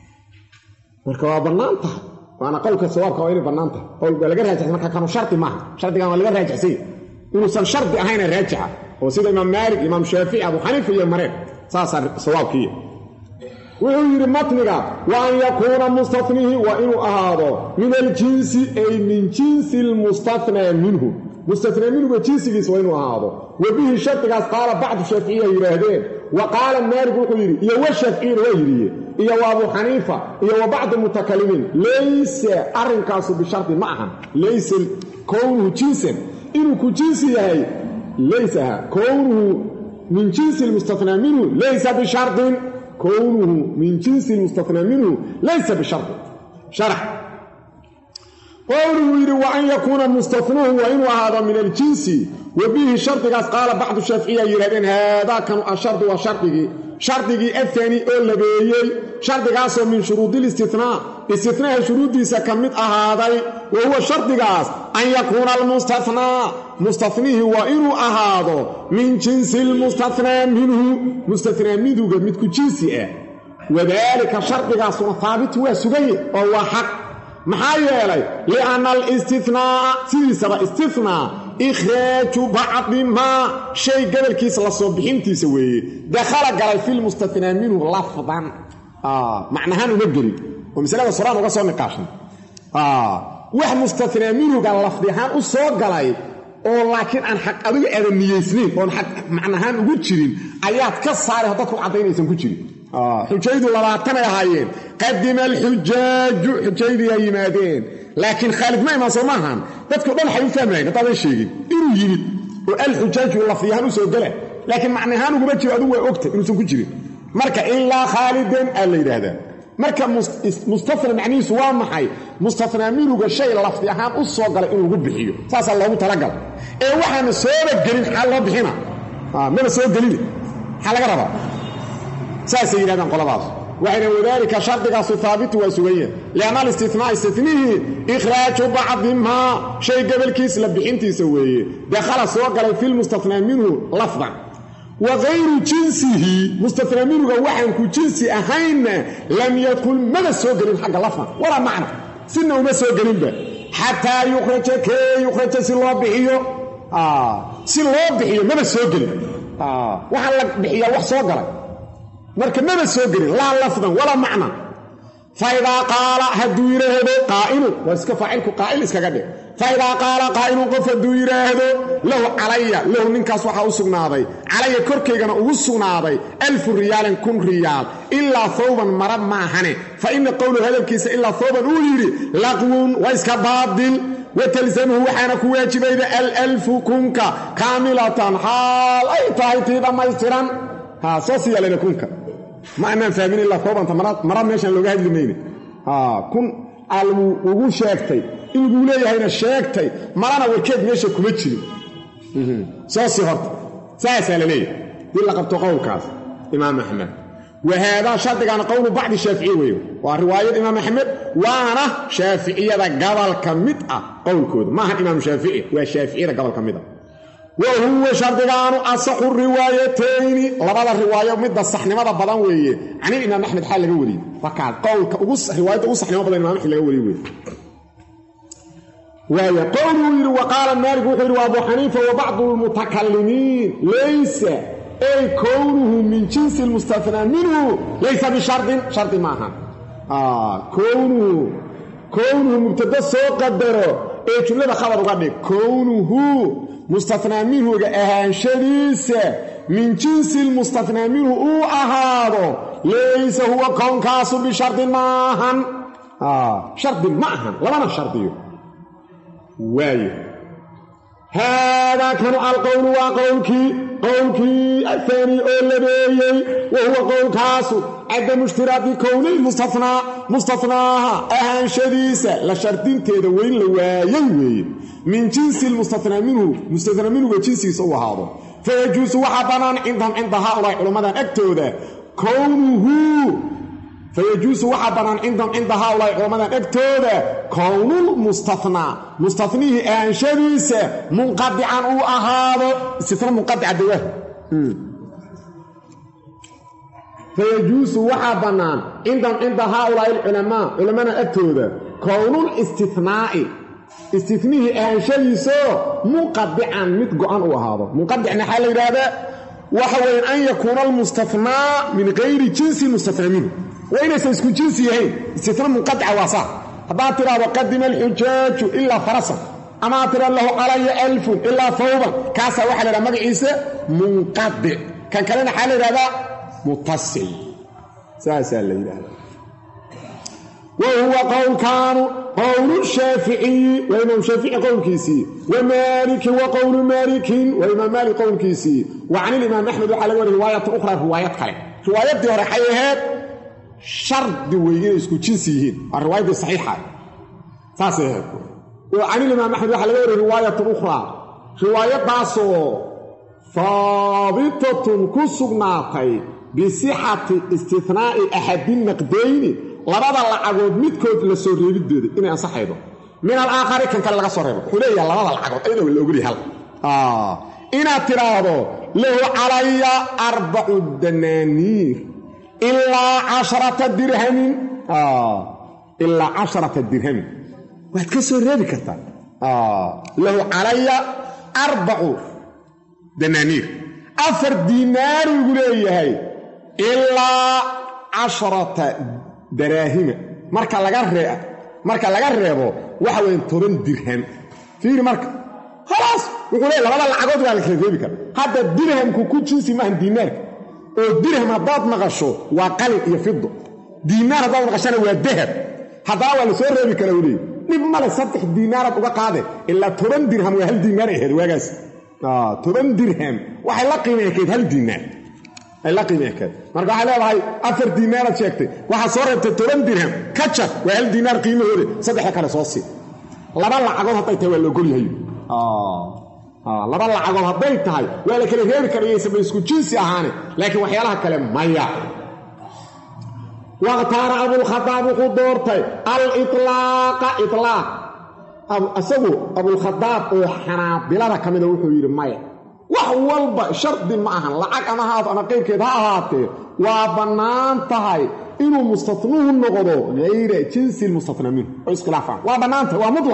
marka waa bannaan tahay waana qowlka sawaabka waa inay bannaan tahay qowl waa laga raajixay marka kanu shardi maaha shardigan waa laga raajixsay inuusan shardi ahayna raajixa oo sida imaam maalik imaam shaafici abu xaniifa iyo mareen saasaa sawaabkiiya wuxuu yidhi matniga wa an yakuuna mustatnihi waa inuu ahaado min aljinsi ay min jinsi almustathnaa minhu mustathnaa minhuga jinsigiisa waa inuu ahaado wa bihi shardigaas qaala bacdu shaaficiya yidhaahdeen wa qaala maalik wuxuu yidhi iyo wa shaaficiyina waa yidhiye iyo wa abu xaniifa iyo wa bacdi mutakalimiin laysa arrinkaasu bishardi ma ahan laysa kownuhu jinsan inuu ku jinsi yahay laysaha kownuhu min jinsi almustathnaa minhu laysa bishardin kownuhu min jinsi almustathnaa minhu laysa bishardin sharax qowluhu yidhi wa an yakuuna mustathnuhu waa inuu ahaado min aljinsi wa bihi shardigaas qaala bacdu shaaficiya yidhahdeen haadaa kanu ashardu waa shardigii shardigii athani oo labeeyey shardigaasoo min shuruudil istithnaa istithnaaha shuruuddiisa ka mid ahaaday wa huwa shardigaas an yakuuna almustathnaa mustathnihii waa inuu ahaado min jinsi almustathnaa minhu mustathnaa minhuga midku jinsi ah wadaalika shardigaasuna haabit waa sugaye oo waa xaq maxaa yeelay lianna alistithnaa'a sidiisaba istithnaa ikhraaju bacdi maa shay gabalkiisa la soo bixintiisa weeye dakhala galay filmustathnaa minhu lafdan macnahaan uma gelin oo masalada soraan uga soo niqaashan wax mustathnaa minhuga lafdi ahaan u soo galay oo laakiin aan xaq adiga aadan niyeysnayn oon xaq macnahaan ugu jirin ayaad ka saari haddaad ku caddaynaysan ku jirin xujaydu labaatanay ahaayeen qadima alxujaaju xujaydiyaa yimaadeen laakiin khaalid ma imaan soo maahan dadkao dhan waxay u fahmayen haddaadan sheegin inuu yimid oo alxujaaju lafdiyahaan u soo gala laakiin macnahaan uguma jiro adugu waa ogta inuusan ku jirin marka ilaa khaalidan aa la yidhaahdaa marka mustathna macnihiisu waa maxay mustathnaa minhuga shay lafdi ahaan u soo galay in lagu bixiyo saasaa loogu talagala ee waxaana sooba gelin xaa loo bixina mana soo gelin maxaa laga rabaa saasay yidhahdaan qoladaas waxayna wadaalika shardigaasu haabitu waa suganya lianna alistithnaa istithnihii ikhraaju bacdi maa shay gabalkiis la bixintiisa weeye dakhala soo galay filmustathnaa minhu lafdan wa gayru jinsihi mustathnaa minhuga waxaan ku jinsi ahaynna lam yadkul maba soo gelin xagga lafdan walaa macna sina uma soo gelinba xataa yukhraja kee yukhraja si loo bixiyo si loo bixiyo maba soo gelin waxaa la bixiyaa wax soo galay marka maba soo gelin laa lafdan walaa macnan faidaa qaala hadduu yidhaahdo qaa'ilu waa iska faacilku qaa'il iskaga dhig faidaa qaala qaa'ilun qof hadduu yidhaahdo lahu calaya lahu ninkaas waxaa u sugnaaday calaya korkaygana ugu sugnaaday alfu riyaalin kun riyaal ilaa thawban mara maahane fa ina qowlahu hadalkiisa ilaa thawban uu yidhi laqwun waa iska baadil watalzamhu waxaana ku waajibayda alalfu kunka kaamilatan xaal ay tahay tii dhammaystiran haa soo siyaalana kunka ma anaan fahmin ilaa toobanta mara meeshaan looga hadli mayne kun almu ugu sheegtay in laguu leeyahayna sheegtay marana warkeed meesha kuma jirin soo sii horta saasaa la leeyahay dii la qabto qowlkaas imaam axmed wahaadaa shardigaana qowlu bacdi shaaficiyi weeye waa riwaayad imaam axmed waana shaaficiyada gobolka mid ah qowlkooda maaha imaam shaafici waa shaaficiyada gobolka mid ah wahuwa shardigaanu asaxu riwaayatayni labada riwaayo midda saxnimada badan weeye can imaam axmed xaal laga wariyey markaa qowlka ugu riwaayadda ugu saxnimo badan imaam axmed laga wariyey weeye waaya qowluu yidhi waqaala maalik wuxuu yidhi wa abu xaniifa wa bacdu lmutakalimiin laysa ay kownuhu min jinsi lmustathnaa minhu laysa bishardin shardi maaha kownuhu kownuhu mubtada soo qadaro ee jumlada khabar uga dhig kownuhu mustathnaa minhuga ahaanshadiisa min jinsi lmustathnaa minhu uu ahaado laysa huwa kownkaasu bishardin maahan shardi ma ahan labana shardiyo waayo haadaa kanu alqowlu waa qowlkii qowlkii ahaani oo labeeyey wa huwa qowlkaasu cadamu ishtiraadi kownay mustathnaa mustathnaaha ahaanshadiisa la shardinteeda weyn la waayay weeye min jinsi lmustathnaa minhu mustathnaa minhuga jinsigiisa u ahaado fayajuusu waxaa bannaan cindahum cinda haaulaa'i culammadan agtooda kownuhu fayajuusu waxaa bannaan cindahum cinda haaulaa'i culammadan agtooda kownulmustathnaa mustathnihii ahaanshadiisa munqadican uu ahaado istitna munqadica dawah fayajuusu waxaa bannaan cindahum cinda haaulaa'i alculamaa culammadan agtooda kownulistithnaa'i istinihii ahaanshadiisoo munqadican mid go-an u ahaado munqadicna waxaa la yidhaahdaa waxa weeye an yakuuna almustathnaa min gayri jinsi mustathnaa minhu waa inaysan isku jinsi yahayn istitna munqadica waa saa haddaad tidhaahdo qadima alxujaaju ilaa farasan ama aad tidhahdo lahu calaya alfun ilaa thawban kaasaa waxaa la yidhaha magaciisa munqadic kan kalena waxaa la yidhahdaa mutasil saasaa la yidhahdaa wahuwa qowlkaanu qowlu shaaficiyi waa imaam shaafici qowlkiisii wa maaliki wa qowlu maalikin waa imaam maalik qowlkiisii wa can ilimaam axmed waxaa laga wariy riwaayatan ukhraa riwaayad kale riwaayaddii hore waxay ahayd shardi wey inay isku jinsi yihiin waa riwaayaddii saxiixa saasay ahayd wa can ilimaam axmed waxaa laga wariy riwaayatan ukhraa riwaayaddaasoo haabitatun ku sugnaatay bisixati istinaa'i axadi naqdayni labada lacagood midkood la soo reebiddeeda inay ansaxaydo min alaakhari kan kale laga soo reebo wuxuu leeyaha labada lacagood ayadoo la ogolyahay hal inaad tidhaahdo lahu calaya arbacu danaaniir ilaa casharata dirhamin ilaa casharata dirhamin waad ka soo reebi kartaa lahu calaya arbacu danaaniir afar diinaaru igu leeyahay ilaa casharata daraahima marka laga ree marka laga reebo waxa weyn toban dirham fiiri marka khalaas wuxuu leeyahay labada lacagood waa la kala reebi karaa hadda dirhamku ku jinsi maahan diinaarka oo dirham haddaad maqasho waa qalin iyo fido diinaar haddaad maqashana waa dahab haddana waa la soo reebi karaa uu leeyahay dhib male saddex diinaaraad uga qaade ilaa toban dirham waa hal diinaar ahayd waagaas toban dirham waxay la qiimeekayd hal diinaar ay la qiimeekayd marka waxay leedahay afar diinaaraad sheegtay waxaad soo reebtay toban dirham ka jar waa hal diinaar qiimahooda saddexda kale soo sii laba lacagood hadday tahay waa la ogolyahay laba lacagood hadday tahay waa la kala reebi karayaysanba isku jinsi ahaane laakiin waxyaalaha kale maya wakhtaara abulkhadaab wuxuu doortay al-itlaaqa itlaaq isagu abulkhadaab oo xanaabilada ka mida wuxuu yidhi maya wax walba shardi ma ahan lacag ama haad ama qaybkeed ha ahaatee waa bannaan tahay inuu mustatnuhu noqdo hayra jinsi lmustatna minhu oo iskhilaafaan waa bannaan tahay waa mutlaq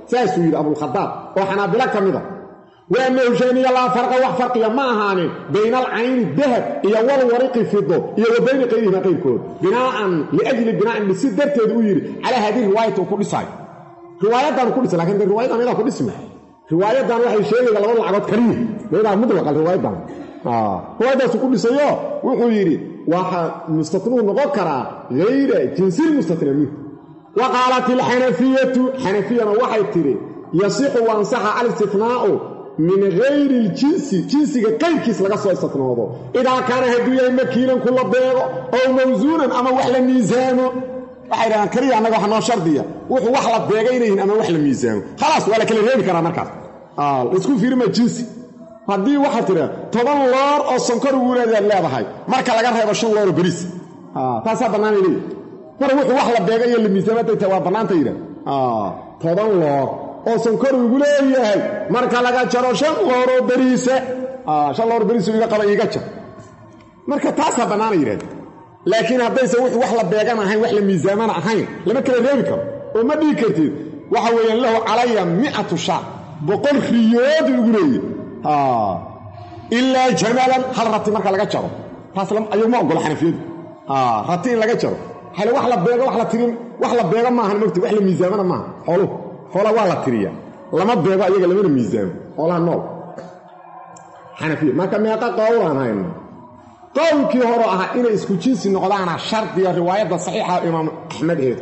saasuu yidhi abulkhadaab oo xanaabilo ka mida وأنه شأني الله فرق وحفرق يا معهاني بين العين الذهب إيا والورق فضة إيا وبين غيرهما غير كود بناء لأجل بناء بسيط درت يدوير على هذه الرواية وكل ساي رواية دار كل ساي لكن الرواية دار لا كل اسمها رواية دار واحد شيء قال والله عبد كريم لا مطلق الرواية دار آه رواية دار كل ساي وحيري واحد مستثنون غكرة غير جنسي المستثنين وقالت الحنفية حنفية واحد تري يصيح وانصح على الاستثناء من غير الجنس جنس كاي كيس لغا سو استثناء اذا كان هدويا مكيلا كل بيغ او موزونا اما وحلا ميزانه waxay kariya anaga waxa noo shardiya wuxuu wax la beegaynayeen ama wax la miisaamo خلاص wala kala reebi kara markaas ah isku fiirma jinsi hadii waxa tira toban loor oo sonkor ugu leedahay marka laga reebo shan loor bariis ah taas banaan ilay mar wuxuu wax la beegay la miisaamo tay waa banaanta yira ah toban loor oo sonkor ugu leeyahay marka laga jaro shan loor oo bariis ah shan loor bariis iga qaba iga jar marka taas banaan yiraahdo laakiin hadayse wuxuu wax la beegan ahayn wax la miisaamana ahayn lama kala reebi karo oo ma dhigi kartid waxa weeyaan lahu calaya mi'atu shar boqol riyood ugu leeyahay ah illa jamalan hal rati marka laga jaro taas lam ayu ma ogol xanafiyadu ah rati laga jaro hal wax la beego wax la tirin wax la beego ma ahan magti wax la miisaamana ma xoolo xoolo waa la tiriya lama beego ayaga lama miisaamo xoolo nool xanafiya marka meeqa qowlan hayna qowlkii hore aha inay isku jinsi noqdaan shardiga riwaayada saxiixa imaam ahmed ee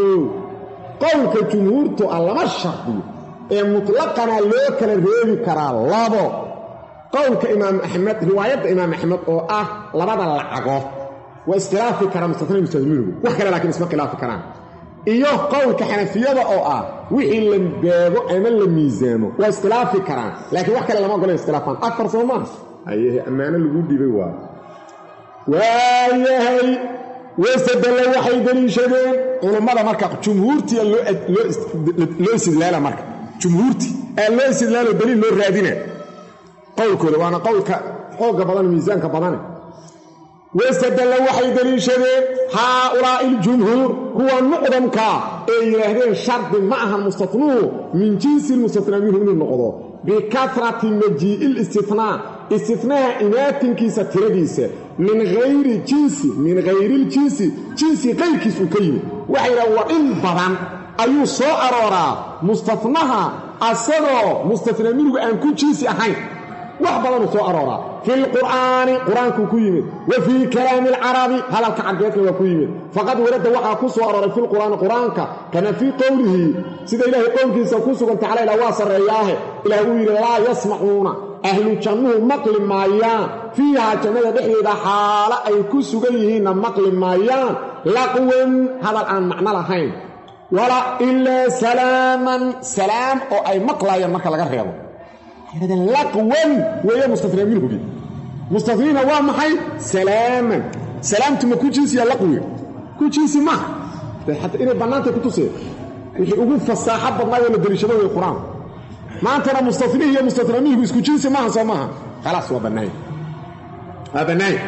qowlka jumhuurtu allama shardiyo ee mutlaqana loo kala reebi karaa labo qowlka imaam ahmed riwaayada imaam ahmed oo ah labada lacago waa istilaafi kara mustaqbal mustaqbal wax kale laakiin isma khilaafi karaan iyo qowlka xanafiyada oo ah wixii la beego ama la miisaamo waa istilaafi karaan laakiin wax kale lama ogolo istilaafan afar soomaa ayee amaana lagu dhibay waa waayahay wasadalla waxay daliishadeen culimada marka jumhuurtii loo loo istidlaala marka jumhuurtii ee loo istidlaalo daliil loo raadina qowlkooda waana qowlka xooga badan miisaanka badan wasadalla waxay daliishadeen haulaa iljumhuur kuwa muqdamka ee yiraahdeen shardi ma aha mustathnuu min jinsi mustathnaa minhu inuu noqdo bikathrati maji'il istithnaa istithnaa inaatinkiisa tiradiisa min ghayri jinsi min ghayri jinsi jinsi qayrkiisu ka yimid waxayna waa in badan ayuu soo arooraa mustathnaha asagoo mustathnaa minhu aan ku jinsi ahayn wax badan soo arooraa fil qur'aani quraanku ku yimid wa fi kalaami al-arabi halka cadeedna waa ku yimid faqad warada waxa ku soo arooray fil qur'aani quraanka kana fi qawlihi sida ilaahay qowlkiisa ku sugan taala ila waa sareeyaahe ilaahu yiri la yasma'una ahlu jannuhu maqli maayaan fiiha jannada dhexdeeda xaala ay ku sugan yihiin maqli maayaan laqwan hadal aan macna lahayn wala illa salaaman salaam oo ay maqlayaan marka laga reebo هذا لقوان وهي مستثنى منه بي مستثنين هو محي سلاما سلامت ما كو جنسي لقوي كو جنسي ما حتى إنه بنانته كتوسي يقول فصاحة بطنائي ولا دريشة في القرآن ما أنت أنا مستثنى هي مستثنى منه بيس كو جنسي ما سماها خلاص هو بنائي هذا بنائي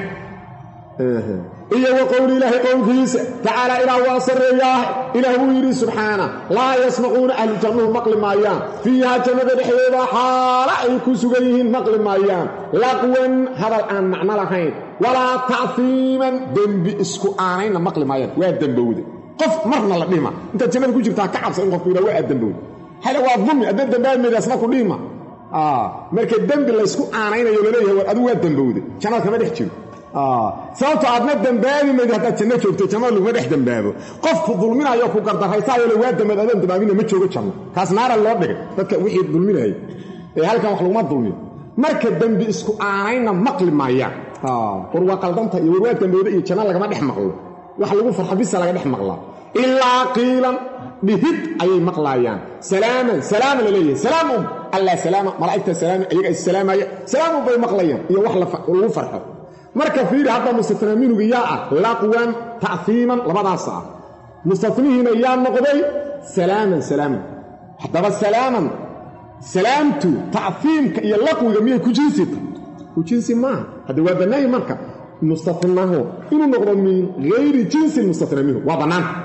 إيه وقول الله قول فيس تعالى إلى واصر إياه إله ويري سبحانه لا يسمعون أهل جنوه مقل مايان فيها جنة بحيبا حالا يكون سجيهين مقل مايان لقوا هذا الآن معنى لحين ولا تعثيما دنب اسكو آنين مقل مايان واد دنبودي قف مرنا لقيمة انت جنة كو جبتها كعب سنقف إلى واد دنبودي هل هو الظلم أدن دنبال من أسماء كلهما آه مركا الدنب اللي اسكو آنين يوليه هو الأدو واد دنبودي جنة كما دحجي آه سوف عدنا دنبابي ما هدا جنة joogto jamaa lagu dhex dambaabo qofku dulminayo ku gardaraysaa wala waa dambadan dambaabina ma joogo janno kaas naara loo dhigay dadka wixii dulminay ee halkan wax lagu ma dulmiyo marka dambi isku aanayna maqli maayaan ah qurwa qaldanta iyo waa dambooda iyo janno laga ma dhex maqlo wax lagu farxabisa laga dhex maqlaa illa qiilan bihid ay maqlaayaan salaaman salaaman leeyahay salaamun alla salaama malaa'ikta salaam ayaga salaamaya salaamun bay maqlayaan iyo wax lagu farxo marka fiiri hadda mustathnaa minhu yaa laqwan ta'thiman labadaas ah mustathnihina yaa noqday salaaman salaaman hadaba salaaman salaamtu ta'thimka iyo laqwiga miyay ku jinsita ku jinsi ma hada waa banay marka mustathnahu inuu noqdo min ghayri jinsi mustathnaa minhu waa banaan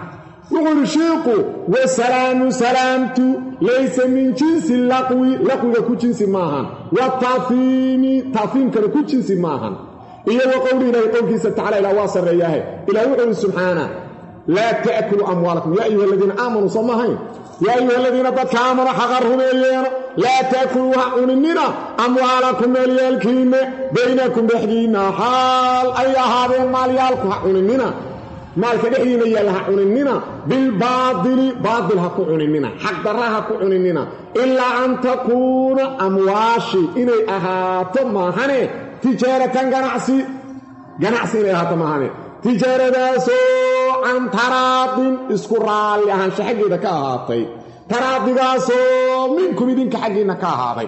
وقل شيقو وسلام سلامت ليس من جنس اللقوي لقوي كو جنس ماهن والتعظيم تعظيم كان كو جنس ماهن إيه وقولي إلهي قولك ستعالى إلى واصل رياه إلى وقل سبحانه لا تأكلوا أموالكم يا أيها الذين آمنوا صمهين يا أيها الذين تتعاملوا حقرهم إلينا لا تأكلوا عنننا أموالكم ماليالكين بينكم بحدينا حال أي هذه الماليالكم عنننا مالك دحينا يالها عنننا بالباطل باطل حق عنننا حق دراها حق عنننا إلا أن تكون أمواشي إني أهاتم ماهني تجارة جنعسي جنعسي إني أهاتم ماهني تجارة داسو عن تراض اسكرال عن شحقي ذا كهاتي تراض داسو منكم يدينك حقينا كهاتي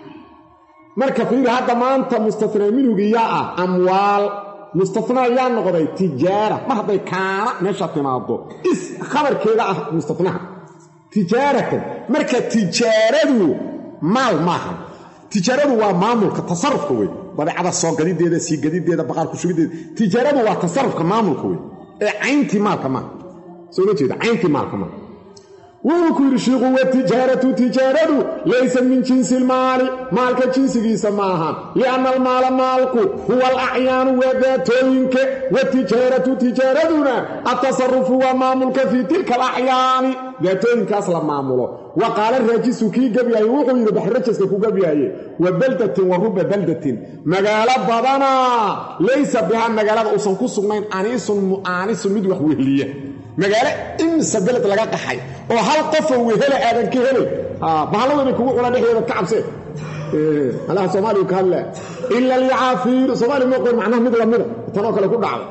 مركب فيه هذا ما أنت مستثنى منه جياء أموال مستثنى يا نقضي تجارة ما هذا كان نشاط ماضو إس خبر كذا مستثنى تجارة مركب تجارة مال ماهم تجارة هو معمول كتصرف قوي بدي على السوق جديد ده سي جديد ده بقار كل شيء جديد تجارة هو تصرف كمعمول قوي عينتي مال كمان سويت كده عينتي مال كمان وكل شيء هو تجارة تجارة ليس من جنس المال مال كجنس يسماها لأن المال مالك هو الأعيان وذاتينك والتجارة تجارتنا التصرف هو معمولك في تلك الأعيان ذاتينك أصلا معموله وقال الرجس كي قبيعي وقل بحرجس كي قبيعي وبلدة ورب بلدة مقالة بضانا ليس بها مقالة أصلا كسرين آنيس آنيس مدوح وهلية مقالة إمسا بلد لغاك حي وهل طفل وهلا آذن كهلي آه بحلو إنك وقل نحيا الكعب سيد إيه الله صومالي وكهلا إلا اليعافير صومالي موقع معناه مدلا مدلا تنوك لكل دعوة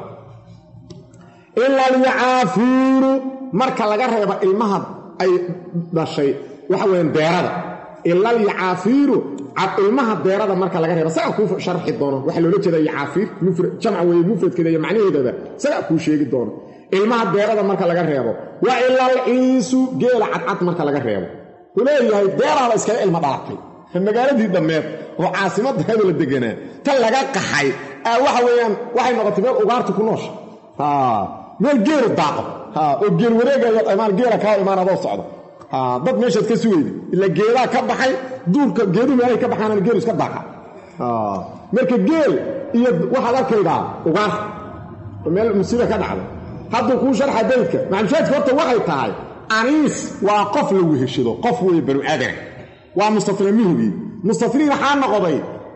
إلا اليعافير مركا لغا ريبا المهد أي داشي وحوين ديرادة إلا اليعافير المهد ديرادة مركا لغا ريبا سأكون شرح الدونه وحلو لك ده يعافير جمع ومفرد كده معنيه ده سأكون شيء الدونه ilmaha deerada marka laga reebo wa ila al-iisu geel cad cad marka laga reebo kuleeyahay deerada iska ilma dhalatay magaaladii dhameed oo caasimadda la deganaa tan laga qaxay waxa weeyaan waxay noqotay meel ugaarta ku noosh ha meel geel daaqo ha oo geel wareegayo imaan geela ka imaanado socdo ha dad meeshaad ka suuqay ila geela ka baxay duurka geedu meel ka baxaan geel iska daaqa ha marka geel iyo waxa la kayda ugaar meel musiiba ka dhacday هذا كون شرح بيتك مع مشاهد كورتا وحي تاعي أنيس وقف له وهشده قف ويبنو آدم ومستثنى منه بي مستثنين حالنا قضي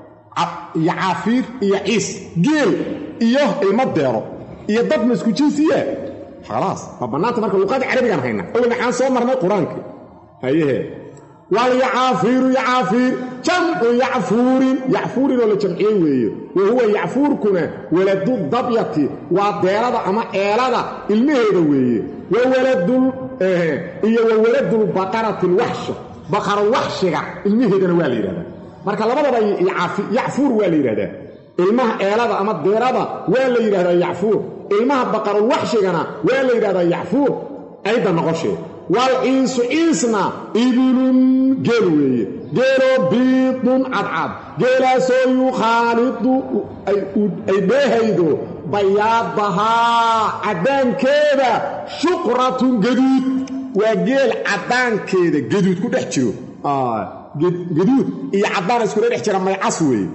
يعافير يعيس جيل إياه المديرو إياه ضد مسكو جنسية خلاص فبنات مركب وقاد عربي كان هنا أول نحن صومرنا قرآنك هيه واليعافير يعافير جمع يعفور يعفور ولا جمعيه ويه وهو يعفور كنا ولد الضبية والديرة أما إيرادة المهيدة ويه وولد إيه إيه وولد البقرة الوحشة بقرة الوحشة المهيدة واليرادة مركا لبدا يعفور واليرادة المه إيرادة أما الديرة واليرادة يعفور المه بقرة الوحشة واليرادة يعفور أيضا نغشي والإنس إنسنا إبن جلوي جلو بيض عدعب جلا سو يخالط أي بهيدو بياضها عدان كذا شقرة جدود وجيل عدان كذا جدود كده احترو آه جدود إيه عدان اسكو ده احترام ما يعصوي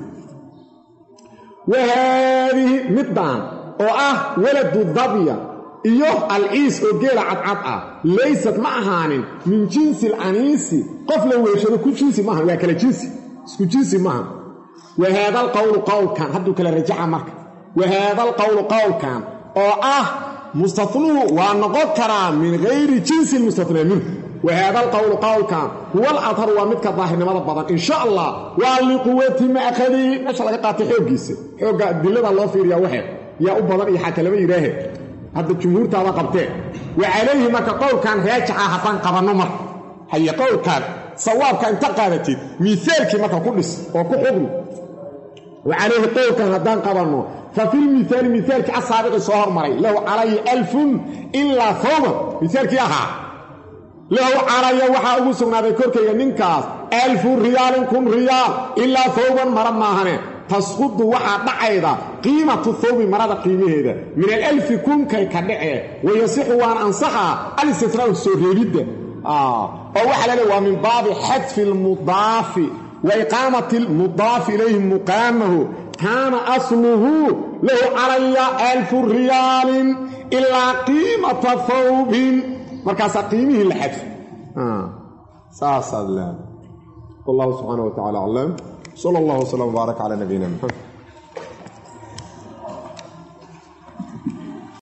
وهذه مدان وآه ولد الضبية إيوه العيس وقيل عدعب ليست معهان من جنس الأنيسي قفل ويشهد كل جنس معهن لا كلا جنسي اسكو جنسي معهن وهذا القول قول كان هدو كلا رجع مرك وهذا القول قول كان أو أه مستثنوه ونقطر من غير جنس المستثنى منه وهذا القول قول كان هو الأطهر ومتك الظاهر نمضى بضان إن شاء الله ولقوة ما أخذي ما شاء الله قاطع حوق جيسي حوق دلد الله فيه يا وحيد يا أبضان إيحا كلمة يراهب هذا الجمهور تابع قبته وعليه ما كقول كان هيك عهطان قبل نمر هي قول كان صواب كان تقالتي مثال كما كقولس وكحكم وعليه قول كان هدان قبل نمر ففي المثال مثال كالسابق صهر مري له علي ألف إلا ثوبا مثال كيها له علي وحا ugu sugnaaday korkayga ninkaas ألف ريال كن ريال إلا ثوبا مرماهنه تسقط waxa dhacayda qiimatu thawbi marada qiimaheeda min al-alf kun kay ka dhacee wayasixu waan ansaxa al-istithnaa'u soo reebidda ah oo waxa la leeyahay waa min baabi hadfi al-mudaaf wa iqamati al-mudaaf ilayhi muqamahu kana asluhu lahu alayya alf riyal illa qimata thawbin markaas qiimihi la hadf ah saas adlan والله سبحانه وتعالى أعلم صلى الله وسلم وبارك على نبينا محمد